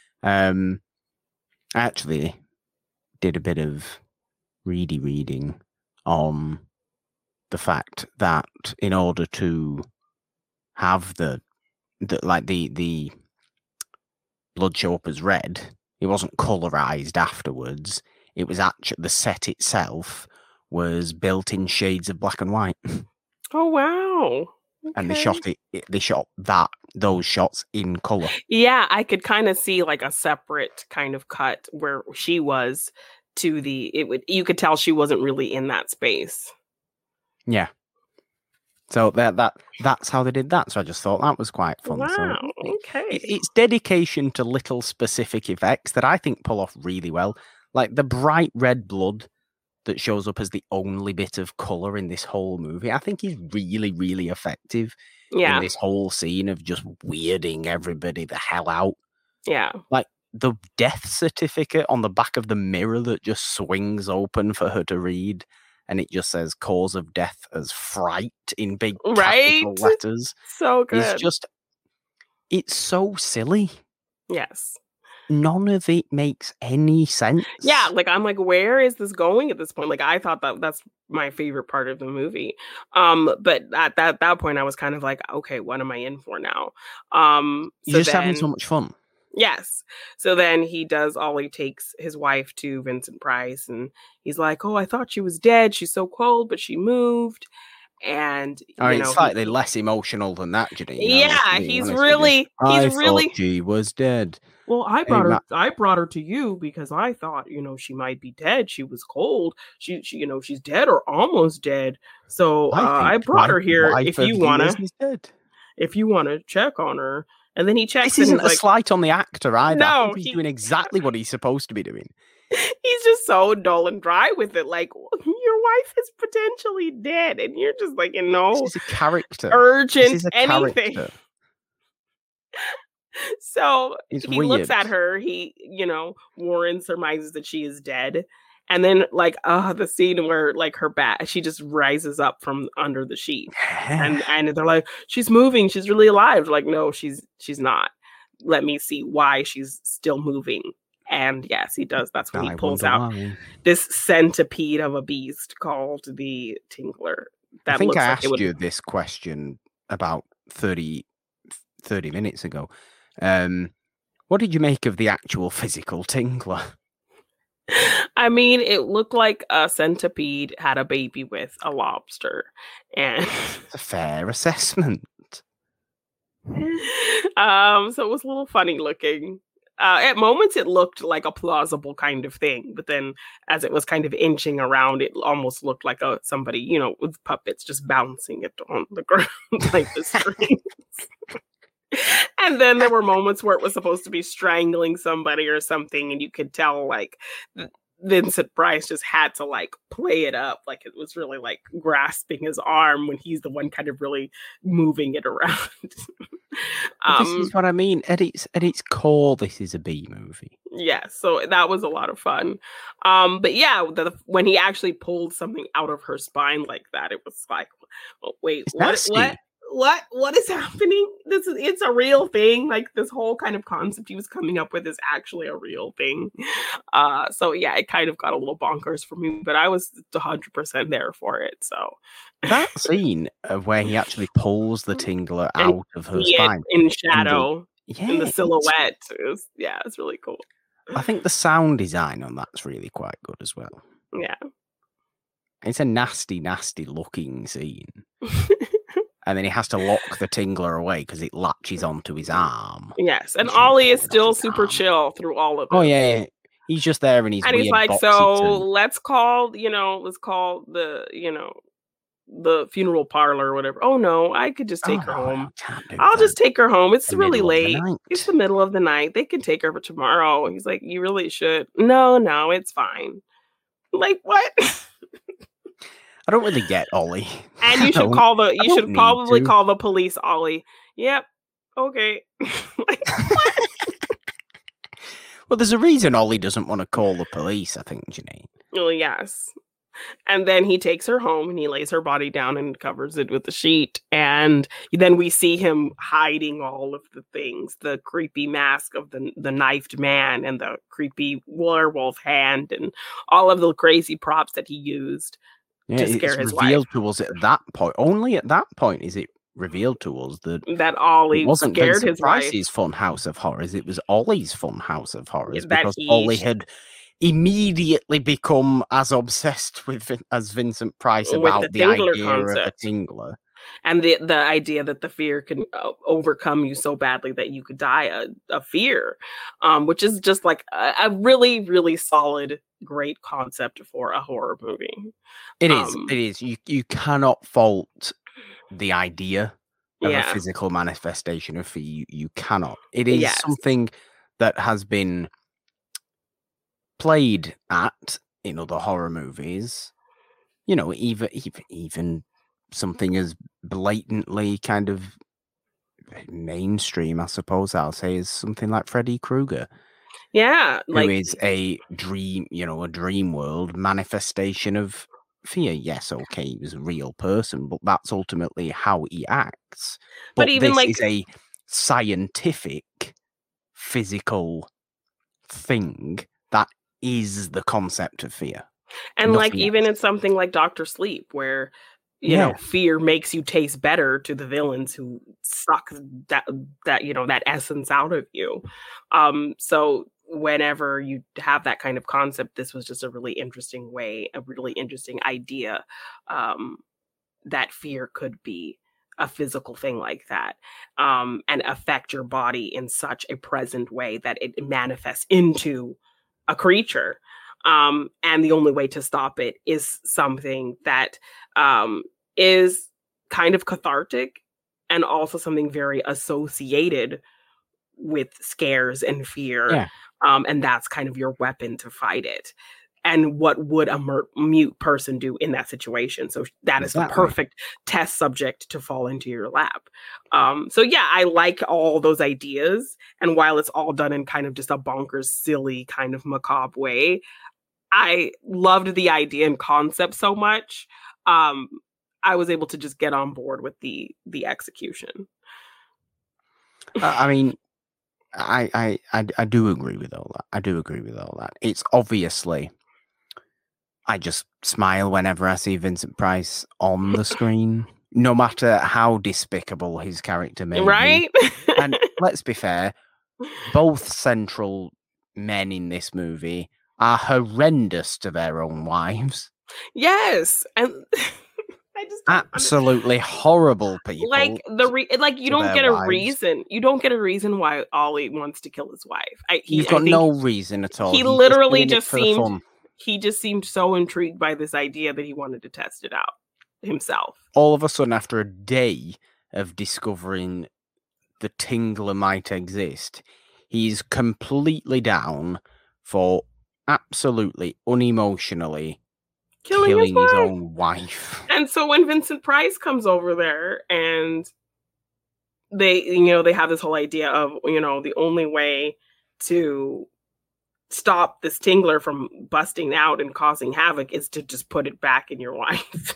Um, I actually did a bit of reedy reading on the fact that in order to have the, the like the the blood show up as red, it wasn't colorized afterwards. It was actually the set itself was built in shades of black and white, Oh wow. and they Okay. shot it. it- They shot that those shots in color. Yeah, I could kind of see like a separate kind of cut where she was to the it would you could tell she wasn't really in that space. Yeah. So that that that's how they did that. So I just thought that was quite fun. So Wow. it- Okay. it- it's dedication to little specific effects that I think pull off really well. Like the bright red blood that shows up as the only bit of color in this whole movie, I think is really, really effective Yeah. in this whole scene of just weirding everybody the hell out. Yeah. The death certificate on the back of the mirror that just swings open for her to read, and it just says cause of death as fright in big capital Right? letters. So good. It's just, it's so silly. Yes. None of it makes any sense. Yeah, like I'm like, where is this going at this point? Like I thought that that's my favorite part of the movie. Um, but at that that point I was kind of like, okay, what am I in for now? Um so You're just then, having so much fun. Yes. So then he does Ollie takes his wife to Vincent Price and he's like, oh, I thought she was dead. She's so cold, but she moved. And I you mean, know, it's he- slightly less emotional than that, Janine. yeah, to be he's honest with you. really I he's really thought she was dead. well, I Hey, brought her. Ma- I brought her to you because I thought, you know, she might be dead. She was cold. She, she you know, she's dead or almost dead. So uh, I, think brought her wife- here wife if of you years wanna, is dead. if you wanna check on her. And then he checks This and isn't he's a like, slight on the actor either. I No, think he's he- doing exactly what he's supposed to be doing. he's just so dull and dry with it. Like your wife is potentially dead, and you're just like, you know, This is a character. urgent This is a anything. character. So It's he looks at weird. her. He, you know, Warren surmises that she is dead, and then like, uh, the scene where like her back, she just rises up from under the sheet, and and they're like, she's moving. She's really alive. Like, no, she's she's not. Let me see why she's still moving. And yes, he does. That's when he I pulls wonder out why. this centipede of a beast called the Tinkler. That I think looks I like asked it would. you this question about thirty, thirty minutes ago. Um, what did you make of the actual physical Tinkler? I mean, it looked like a centipede had a baby with a lobster, and It's a fair assessment. um, so it was a little funny looking. Uh, at moments, it looked like a plausible kind of thing, but then as it was kind of inching around, it almost looked like a somebody, you know, with puppets just bouncing it on the ground like the strings. And then there were moments where it was supposed to be strangling somebody or something, and you could tell like Vincent Price just had to like play it up, like it was really like grasping his arm when he's the one kind of really moving it around. But this um, is what I mean. At its at its core, this is a B movie. yeah, so that was a lot of fun. Um, but yeah, the, when he actually pulled something out of her spine like that, it was like, oh, wait, It's what? nasty. What? What what is happening? This is it's a real thing. Like this whole kind of concept he was coming up with is actually a real thing. Uh so yeah, it kind of got a little bonkers for me, but I was one hundred percent there for it. So That scene of where he actually pulls the Tingler And out of her see it spine. in shadow Yeah, in the it's- silhouette. It was, yeah, it's really cool. I think the sound design on that's really quite good as well. Yeah. It's a nasty, nasty looking scene. and then he has to lock the Tingler away because it latches onto his arm. Yes, and Ollie is still super arm. chill through all of it. Oh yeah, he's just there and he's and weird he's like, boxy so turn. let's call, you know, let's call the, you know, the funeral parlor or whatever. Oh no, I could just take oh, her no, home. do I'll that. just take her home. It's the really late. It's the middle of the night. They can take her for tomorrow. He's like, you really should. No, no, it's fine. Like what? I don't really get Ollie. And you should call the. You should probably to. call the police, Ollie. Yep. Okay. Like what? Well, there's a reason Ollie doesn't want to call the police. I think, Janine. Oh yes. And then he takes her home and he lays her body down and covers it with the sheet. And then we see him hiding all of the things, the creepy mask of the, the knifed man and the creepy werewolf hand and all of the crazy props that he used yeah, to scare it's his revealed wife. to us at that point. Only at that point is it revealed to us that that Ollie it wasn't scared Vincent his Price's wife. Fun House of Horrors. It was Ollie's Fun House of Horrors That because he- Ollie had immediately become as obsessed with Vin- as Vincent Price With about the the, Tingler idea concept. of a Tingler. And the the idea that the fear can uh, overcome you so badly that you could die a, a fear, um, which is just like a, a really, really solid, great concept for a horror movie. It is. Um, It is. You you cannot fault the idea of Yeah. a physical manifestation of fear. You, you cannot. It is Yes. something that has been played at in other horror movies. You know, even even even something as blatantly kind of mainstream, I suppose I'll say, is something like Freddy Krueger, Yeah, like who is a dream, you know, a dream world manifestation of fear. Yes, okay, he was a real person, but that's ultimately how he acts. But But, even, this like- is a scientific, physical thing that is the concept of fear. and like nothing even else. in something like Doctor Sleep, where you know Yeah. fear makes you taste better to the villains who suck that that you know that essence out of you. Um, so whenever you have that kind of concept, this was just a really interesting way, a really interesting idea, um, that fear could be a physical thing like that, um, and affect your body in such a present way that it manifests into a creature. Um, and the only way to stop it is something that um, is kind of cathartic and also something very associated with scares and fear. Yeah. Um, and that's kind of your weapon to fight it. And what would a mer- mute person do in that situation? So that is the Exactly. perfect test subject to fall into your lap. Um, so yeah, I like all those ideas. And while it's all done in kind of just a bonkers, silly, kind of macabre way, I loved the idea and concept so much. Um, I was able to just get on board with the the execution. Uh, I mean, I, I I I do agree with all that. I do agree with all that. It's obviously, I just smile whenever I see Vincent Price on the screen, no matter how despicable his character may be. Right? And let's be fair, both central men in this movie are horrendous to their own wives. Yes. And I just don't under- Absolutely horrible people. like the re- like you to don't their get a wives. reason. You don't get a reason why Ollie wants to kill his wife. I, he, He's I got think no reason at all. he He's literally doing it just for the seemed- fun. he just seemed so intrigued by this idea that he wanted to test it out himself. All of a sudden, after a day of discovering the Tingler might exist, he's completely down for absolutely unemotionally Killing, killing, his wife. his own wife. And so when Vincent Price comes over there and they, you know, they have this whole idea of, you know, the only way to stop this Tingler from busting out and causing havoc is to just put it back in your wife.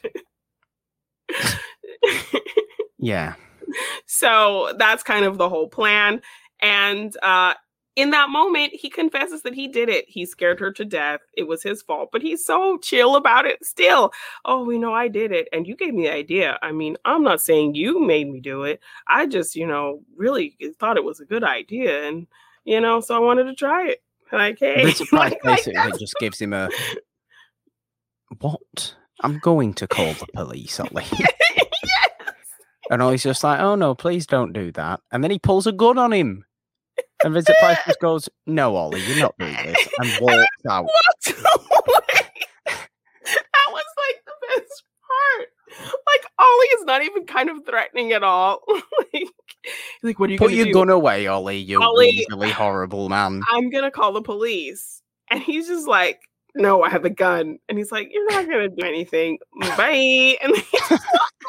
Yeah. So that's kind of the whole plan. And uh, in that moment, he confesses that he did it. He scared her to death. It was his fault, but he's so chill about it still. Oh, you know, I did it. And you gave me the idea. I mean, I'm not saying you made me do it. I just, you know, really thought it was a good idea. And, you know, so I wanted to try it. Like, hey. Vincent Price like, like basically that's- just gives him a, what? I'm going to call the police, Ollie. Yes. And Ollie's just like, oh no, please don't do that. And then he pulls a gun on him. And Vincent Price just goes, no, Ollie, you're not doing this. And walks out. Walks away. That was like the best part. Like, Ollie is not even kind of threatening at all. like, like, what are you Put gonna your do? gun away, Ollie, you Ollie, really horrible man. I'm gonna call the police. And he's just like, no, I have a gun. And he's like, you're not gonna do anything. Bye. And he just walks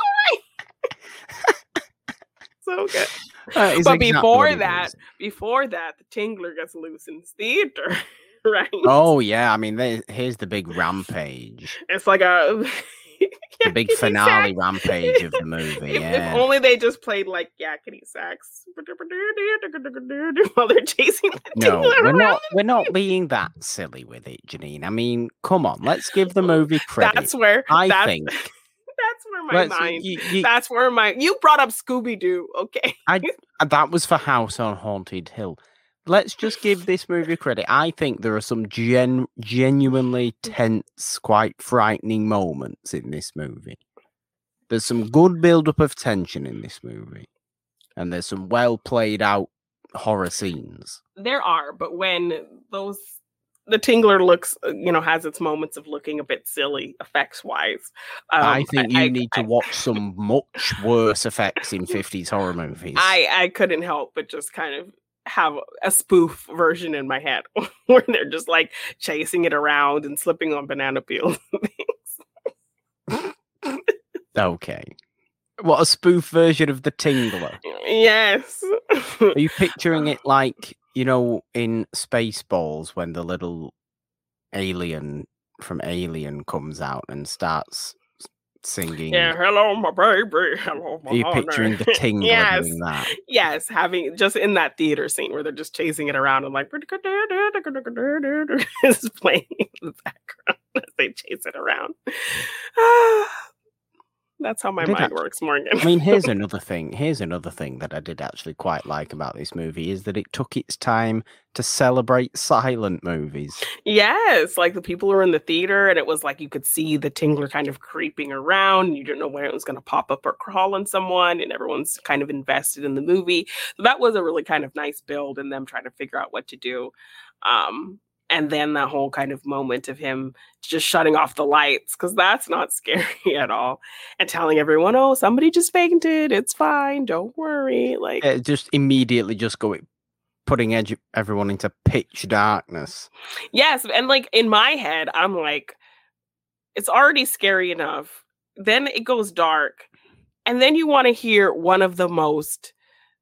away. So good. Uh, but exactly before that, is. before that, the Tingler gets loose in theater, right? Oh yeah, I mean, there, here's the big rampage. It's like a the big finale rampage of the movie. if, yeah. if only they just played like yakety sax while they're chasing the No, Tingler we're around. not. We're not being that silly with it, Janine. I mean, come on, let's give the movie credit. That's where I that's, think. That's where my Let's, mind. you, you, that's where my. You brought up Scooby Doo, okay? I that was for House on Haunted Hill. Let's just give this movie credit. I think there are some gen, genuinely tense, quite frightening moments in this movie. There's some good build-up of tension in this movie, and there's some well played out horror scenes. There are, but when those. The Tingler looks, you know, has its moments of looking a bit silly effects-wise. Um, I think you I, need I, to watch some much worse effects in fifties horror movies. I, I couldn't help but just kind of have a spoof version in my head where they're just like chasing it around and slipping on banana peels and things. Okay. What, a spoof version of the Tingler? Yes. Are you picturing it like, you know, in Spaceballs when the little alien from Alien comes out and starts singing? Yeah, hello, my baby. Hello, my Are you honey. picturing the Tingler yes. doing that? Yes, having just in that theater scene where they're just chasing it around and like is playing in the background as they chase it around. That's how my mind actually, works, Morgan. I mean, here's another thing. Here's another thing that I did actually quite like about this movie is that it took its time to celebrate silent movies. Yes, like the people were in the theater and it was like you could see the Tingler kind of creeping around. And you didn't know when it was going to pop up or crawl on someone, and everyone's kind of invested in the movie. So that was a really kind of nice build in them trying to figure out what to do. Um, And then that whole kind of moment of him just shutting off the lights, because that's not scary at all. And telling everyone, oh, somebody just fainted. It's fine. Don't worry. Like, yeah, just immediately just go, putting edge, everyone into pitch darkness. Yes. And like in my head, I'm like, it's already scary enough. Then it goes dark. And then you want to hear one of the most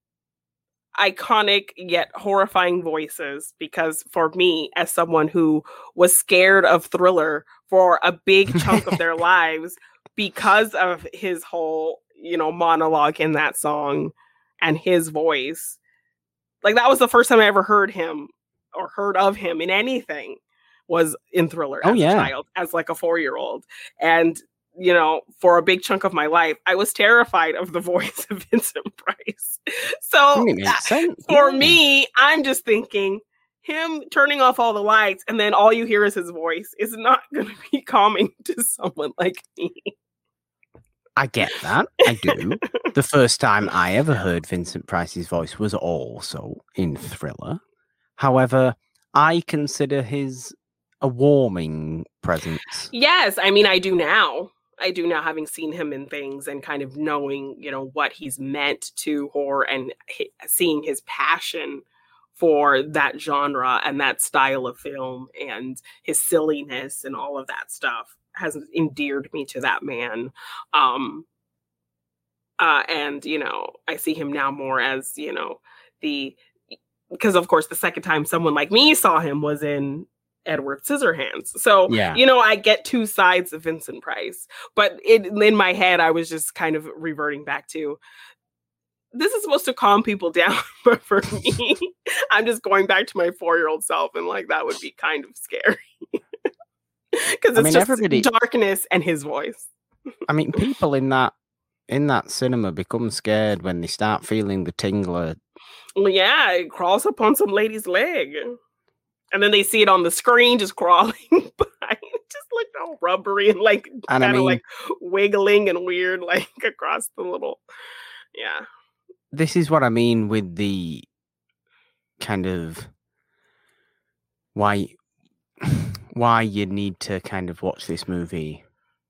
iconic yet horrifying voices, because for me, as someone who was scared of Thriller for a big chunk of their lives because of his whole, you know, monologue in that song and his voice, like that was the first time I ever heard him or heard of him in anything, was in Thriller oh, as yeah. a child, as like a four-year-old. And you know, for a big chunk of my life, I was terrified of the voice of Vincent Price. So sense, for yeah. me, I'm just thinking him turning off all the lights and then all you hear is his voice is not going to be calming to someone like me. I get that. I do. The first time I ever heard Vincent Price's voice was also in Thriller. However, I consider his a warming presence. Yes, I mean, I do now. I do now, having seen him in things and kind of knowing, you know, what he's meant to horror and h- seeing his passion for that genre and that style of film and his silliness and all of that stuff has endeared me to that man. Um, uh, and, you know, I see him now more as, you know, the, because of course the second time someone like me saw him was in Edward Scissorhands. So, yeah. you know, I get two sides of Vincent Price, but it, in my head, I was just kind of reverting back to, this is supposed to calm people down, but for me, I'm just going back to my four-year-old self, and like, that would be kind of scary. Because it's I mean, just everybody... darkness and his voice. I mean, people in that in that cinema become scared when they start feeling the Tingler. Well, yeah, it crawls up on some lady's leg. And then they see it on the screen, just crawling by. It just looked all rubbery and like kind of I mean, like wiggling and weird, like across the little Yeah. This is what I mean with the kind of why why you need to kind of watch this movie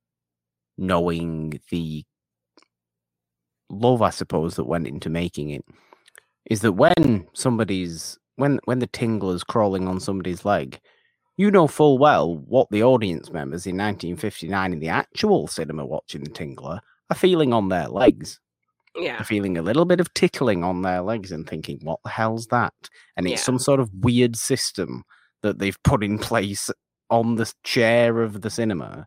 knowing the love, I suppose, that went into making it, is that when somebody's when when the Tingler's crawling on somebody's leg, you know full well what the audience members in nineteen fifty-nine in the actual cinema watching the Tingler are feeling on their legs. Yeah. They're feeling a little bit of tickling on their legs and thinking, what the hell's that? And it's Yeah. some sort of weird system that they've put in place on the chair of the cinema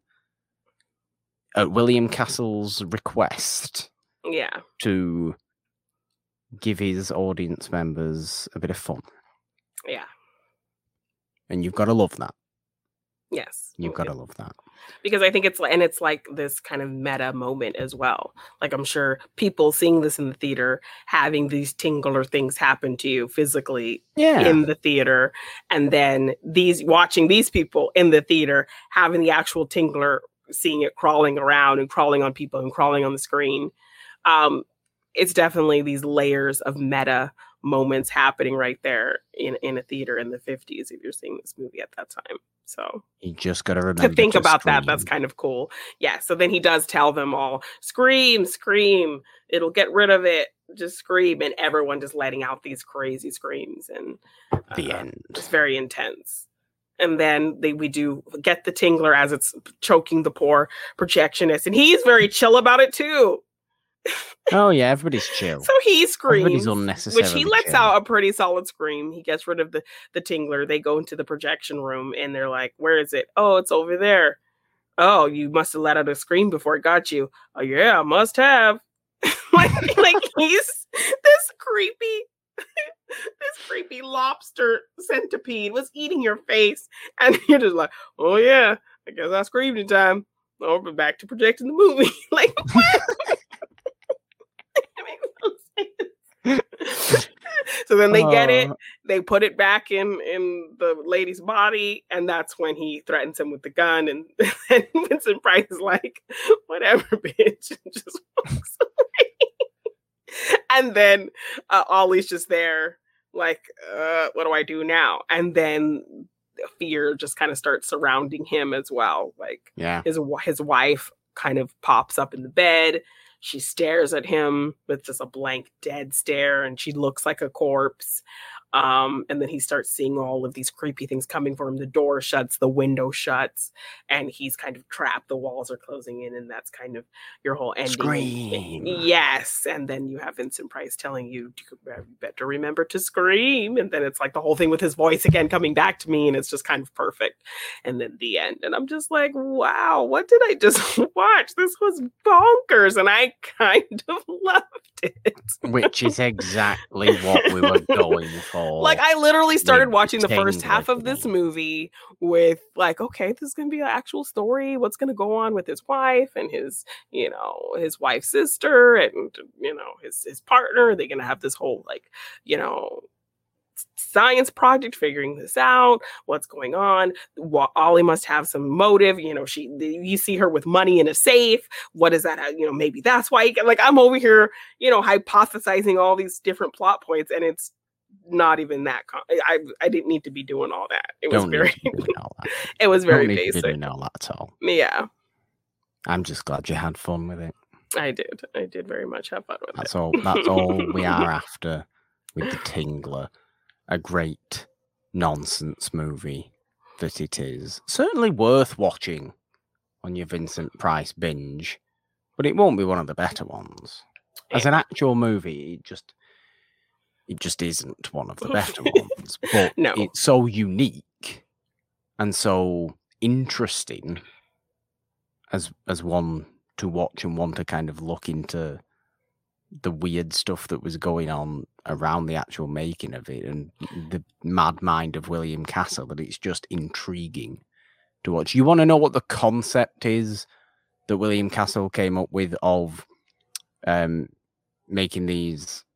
at William Castle's request. Yeah. To give his audience members a bit of fun. Yeah. And you've got to love that. Yes. You've got to love that. Because I think it's and it's like this kind of meta moment as well. Like I'm sure people seeing this in the theater, having these Tingler things happen to you physically yeah. in the theater, and then these watching these people in the theater having the actual Tingler, seeing it crawling around and crawling on people and crawling on the screen. Um, it's definitely these layers of meta moments happening right there in, in a theater in the fifties if you're seeing this movie at that time. So you just got to remember to think to about scream. that. That's kind of cool. Yeah. So then he does tell them all, scream, scream. It'll get rid of it. Just scream. And everyone just letting out these crazy screams. And uh, the end. It's very intense. And then they we do get the Tingler as it's choking the poor projectionist. And he's very chill about it too. Oh yeah, everybody's chill. So he screams, everybody's unnecessarily which he lets chill. out a pretty solid scream. He gets rid of the the Tingler. They go into the projection room and they're like, "Where is it? Oh, it's over there. Oh, you must have let out a scream before it got you. Oh yeah, I must have." like, like he's this creepy, this creepy lobster centipede was eating your face, and you're just like, "Oh yeah, I guess I screamed in time." Oh, but back to projecting the movie. Like what? So then they get it, they put it back in in the lady's body, and that's when he threatens him with the gun, and, and Vincent Price is like, whatever, bitch, and just walks away. And then uh, Ollie's just there like, uh, what do I do now? And then fear just kind of starts surrounding him as well. Like yeah. his his wife kind of pops up in the bed. She stares at him with just a blank, dead stare, and she looks like a corpse. Um, and then he starts seeing all of these creepy things coming for him. The door shuts, the window shuts, and he's kind of trapped. The walls are closing in, and that's kind of your whole ending. Scream. Yes. And then you have Vincent Price telling you, you better remember to scream. And then it's like the whole thing with his voice again coming back to me, and it's just kind of perfect. And then the end. And I'm just like, wow, what did I just watch? This was bonkers, and I kind of loved it. Which is exactly what we were going for. Like, I literally started With watching the Tingler first half of this movie with like, okay, this is going to be an actual story. What's going to go on with his wife and his, you know, his wife's sister and, you know, his, his partner. Are they going to have this whole, like, you know, science project figuring this out? What's going on? Well, Ollie must have some motive. You know, she, you see her with money in a safe. What is that? You know, maybe that's why, he, like, I'm over here, you know, hypothesizing all these different plot points, and it's not even that. Con- I I didn't need to be doing all that. It was Don't very. all that. It was very Don't need basic. To be doing all that at all. Yeah, I'm just glad you had fun with it. I did. I did very much have fun with that's it. all. That's all we are after with the Tingler. A great nonsense movie that it is. Certainly worth watching on your Vincent Price binge, but it won't be one of the better ones. As an actual movie, it just it just isn't one of the better ones. But no. It's so unique and so interesting as as one to watch and one to kind of look into the weird stuff that was going on around the actual making of it and the mad mind of William Castle, that it's just intriguing to watch. You want to know what the concept is that William Castle came up with of um, making these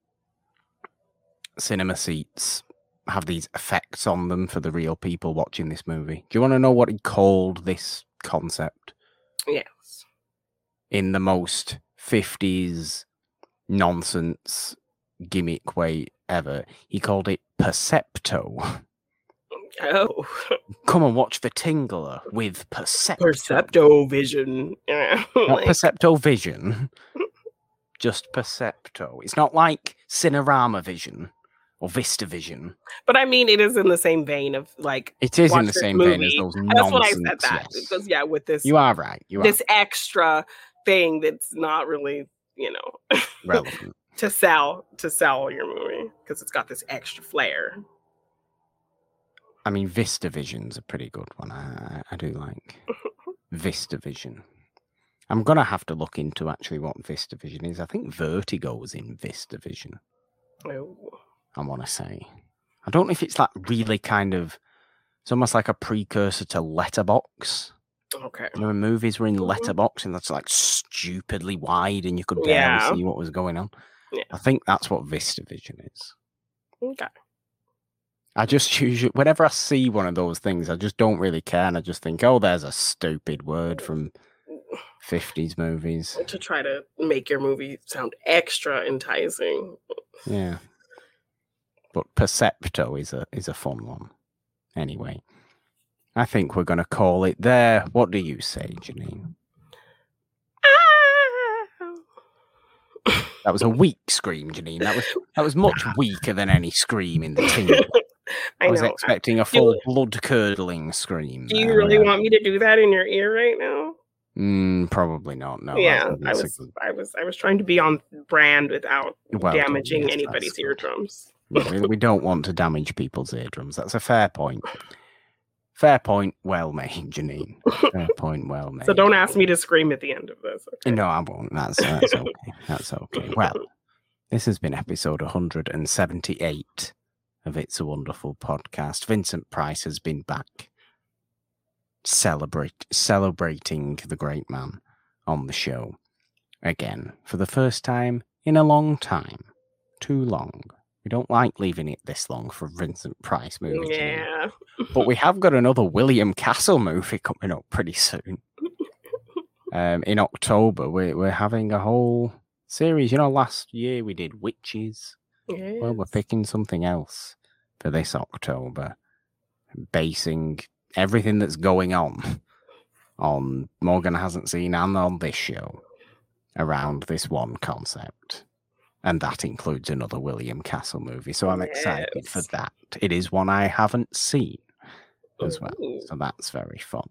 cinema seats have these effects on them for the real people watching this movie? Do you want to know what he called this concept? Yes. In the most fifties nonsense gimmick way ever. He called it Percepto. Oh. Come and watch The Tingler with Percepto. Percepto Vision. Yeah. Not like... Percepto Vision. Just Percepto. It's not like Cinerama Vision or Vista Vision. But I mean, it is in the same vein of like. It is in the same movie. vein as those nonsense. That's what I said that. Yes. Because, yeah, with this. You are right. You this are. extra thing that's not really, you know, relevant to sell to sell your movie because it's got this extra flair. I mean, Vista Vision's a pretty good one. I, I do like Vista Vision. I'm gonna have to look into actually what Vista Vision is. I think Vertigo was in Vista Vision. Oh. I want to say. I don't know if it's like really kind of. It's almost like a precursor to Letterbox. Okay. You know, when movies were in Letterbox and that's like stupidly wide and you could barely Yeah. see what was going on. Yeah. I think that's what Vista Vision is. Okay. I just usually, whenever I see one of those things, I just don't really care. And I just think, oh, there's a stupid word from fifties movies. To try to make your movie sound extra enticing. Yeah. But Percepto is a is a fun one. Anyway, I think we're going to call it there. What do you say, Janine? That was a weak scream, Janine. That was that was much weaker than any scream in The Tingler. I, I was know. expecting a full you, blood-curdling scream. Do you really want me to do that in your ear right now? Mm, probably not. No. Yeah, I was, good... I was, I was trying to be on brand without well, damaging yes, anybody's eardrums. we, we don't want to damage people's eardrums. That's a fair point. Fair point, well made, Janine. Fair point, well made. So don't ask me to scream at the end of this. Okay? No, I won't. That's that's okay. That's okay. Well, this has been episode one hundred seventy-eight of It's a Wonderful Podcast. Vincent Price has been back, celebrate celebrating the great man on the show again for the first time in a long time. Too long. We don't like leaving it this long for a Vincent Price movie. Yeah. But we have got another William Castle movie coming up pretty soon. um, in October, we're, we're having a whole series. You know, last year we did Witches. Yes. Well, we're picking something else for this October, basing everything that's going on on Morgan Hasn't Seen and on this show around this one concept. And that includes another William Castle movie. So I'm excited yes. for that. It is one I haven't seen as well. Ooh. So that's very fun.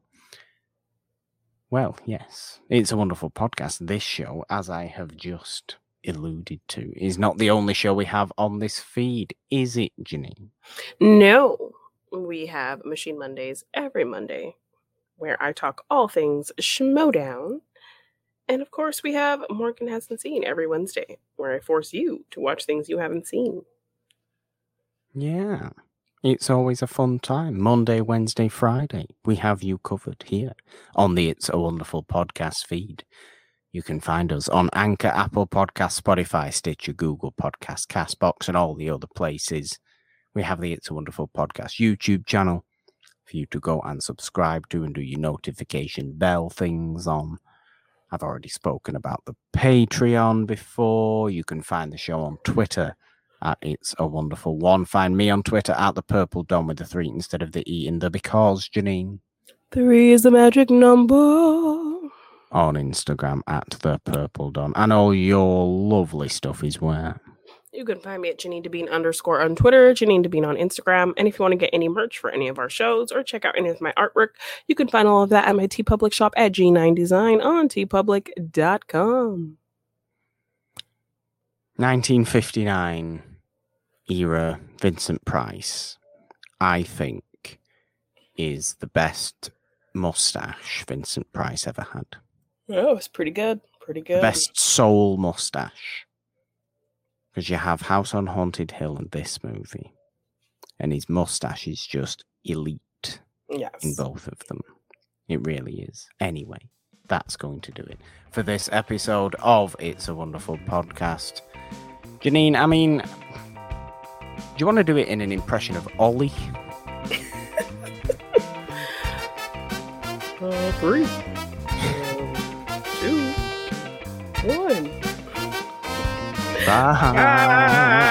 Well, yes. It's a Wonderful Podcast. This show, as I have just alluded to, is not the only show we have on this feed. Is it, Janine? No. We have Machine Mondays every Monday, where I talk all things Schmodown. And of course, we have Morgan Hasn't Seen every Wednesday, where I force you to watch things you haven't seen. Yeah, it's always a fun time. Monday, Wednesday, Friday, we have you covered here on the It's a Wonderful Podcast feed. You can find us on Anchor, Apple Podcasts, Spotify, Stitcher, Google Podcasts, Castbox, and all the other places. We have the It's a Wonderful Podcast YouTube channel for you to go and subscribe to and do your notification bell things on. I've already spoken about the Patreon before. You can find the show on Twitter at It's a Wonderful One. Find me on Twitter at the Purple Dom with the three instead of the E in the because, Janine. Three is the magic number. On Instagram at the Purple Don. And all your lovely stuff is where? You can find me at Janine Devine underscore on Twitter, Janine Devine on Instagram. And if you want to get any merch for any of our shows or check out any of my artwork, you can find all of that at my TeePublic shop at G nine Design on tee public dot com. nineteen fifty-nine era Vincent Price, I think, is the best mustache Vincent Price ever had. Oh, it's pretty good. Pretty good. The best soul mustache. Because you have House on Haunted Hill in this movie. And his mustache is just elite. Yes. In both of them. It really is. Anyway, that's going to do it for this episode of It's a Wonderful Podcast. Janine, I mean, do you want to do it in an impression of Ollie? uh, three. Uh, two. One. Bye.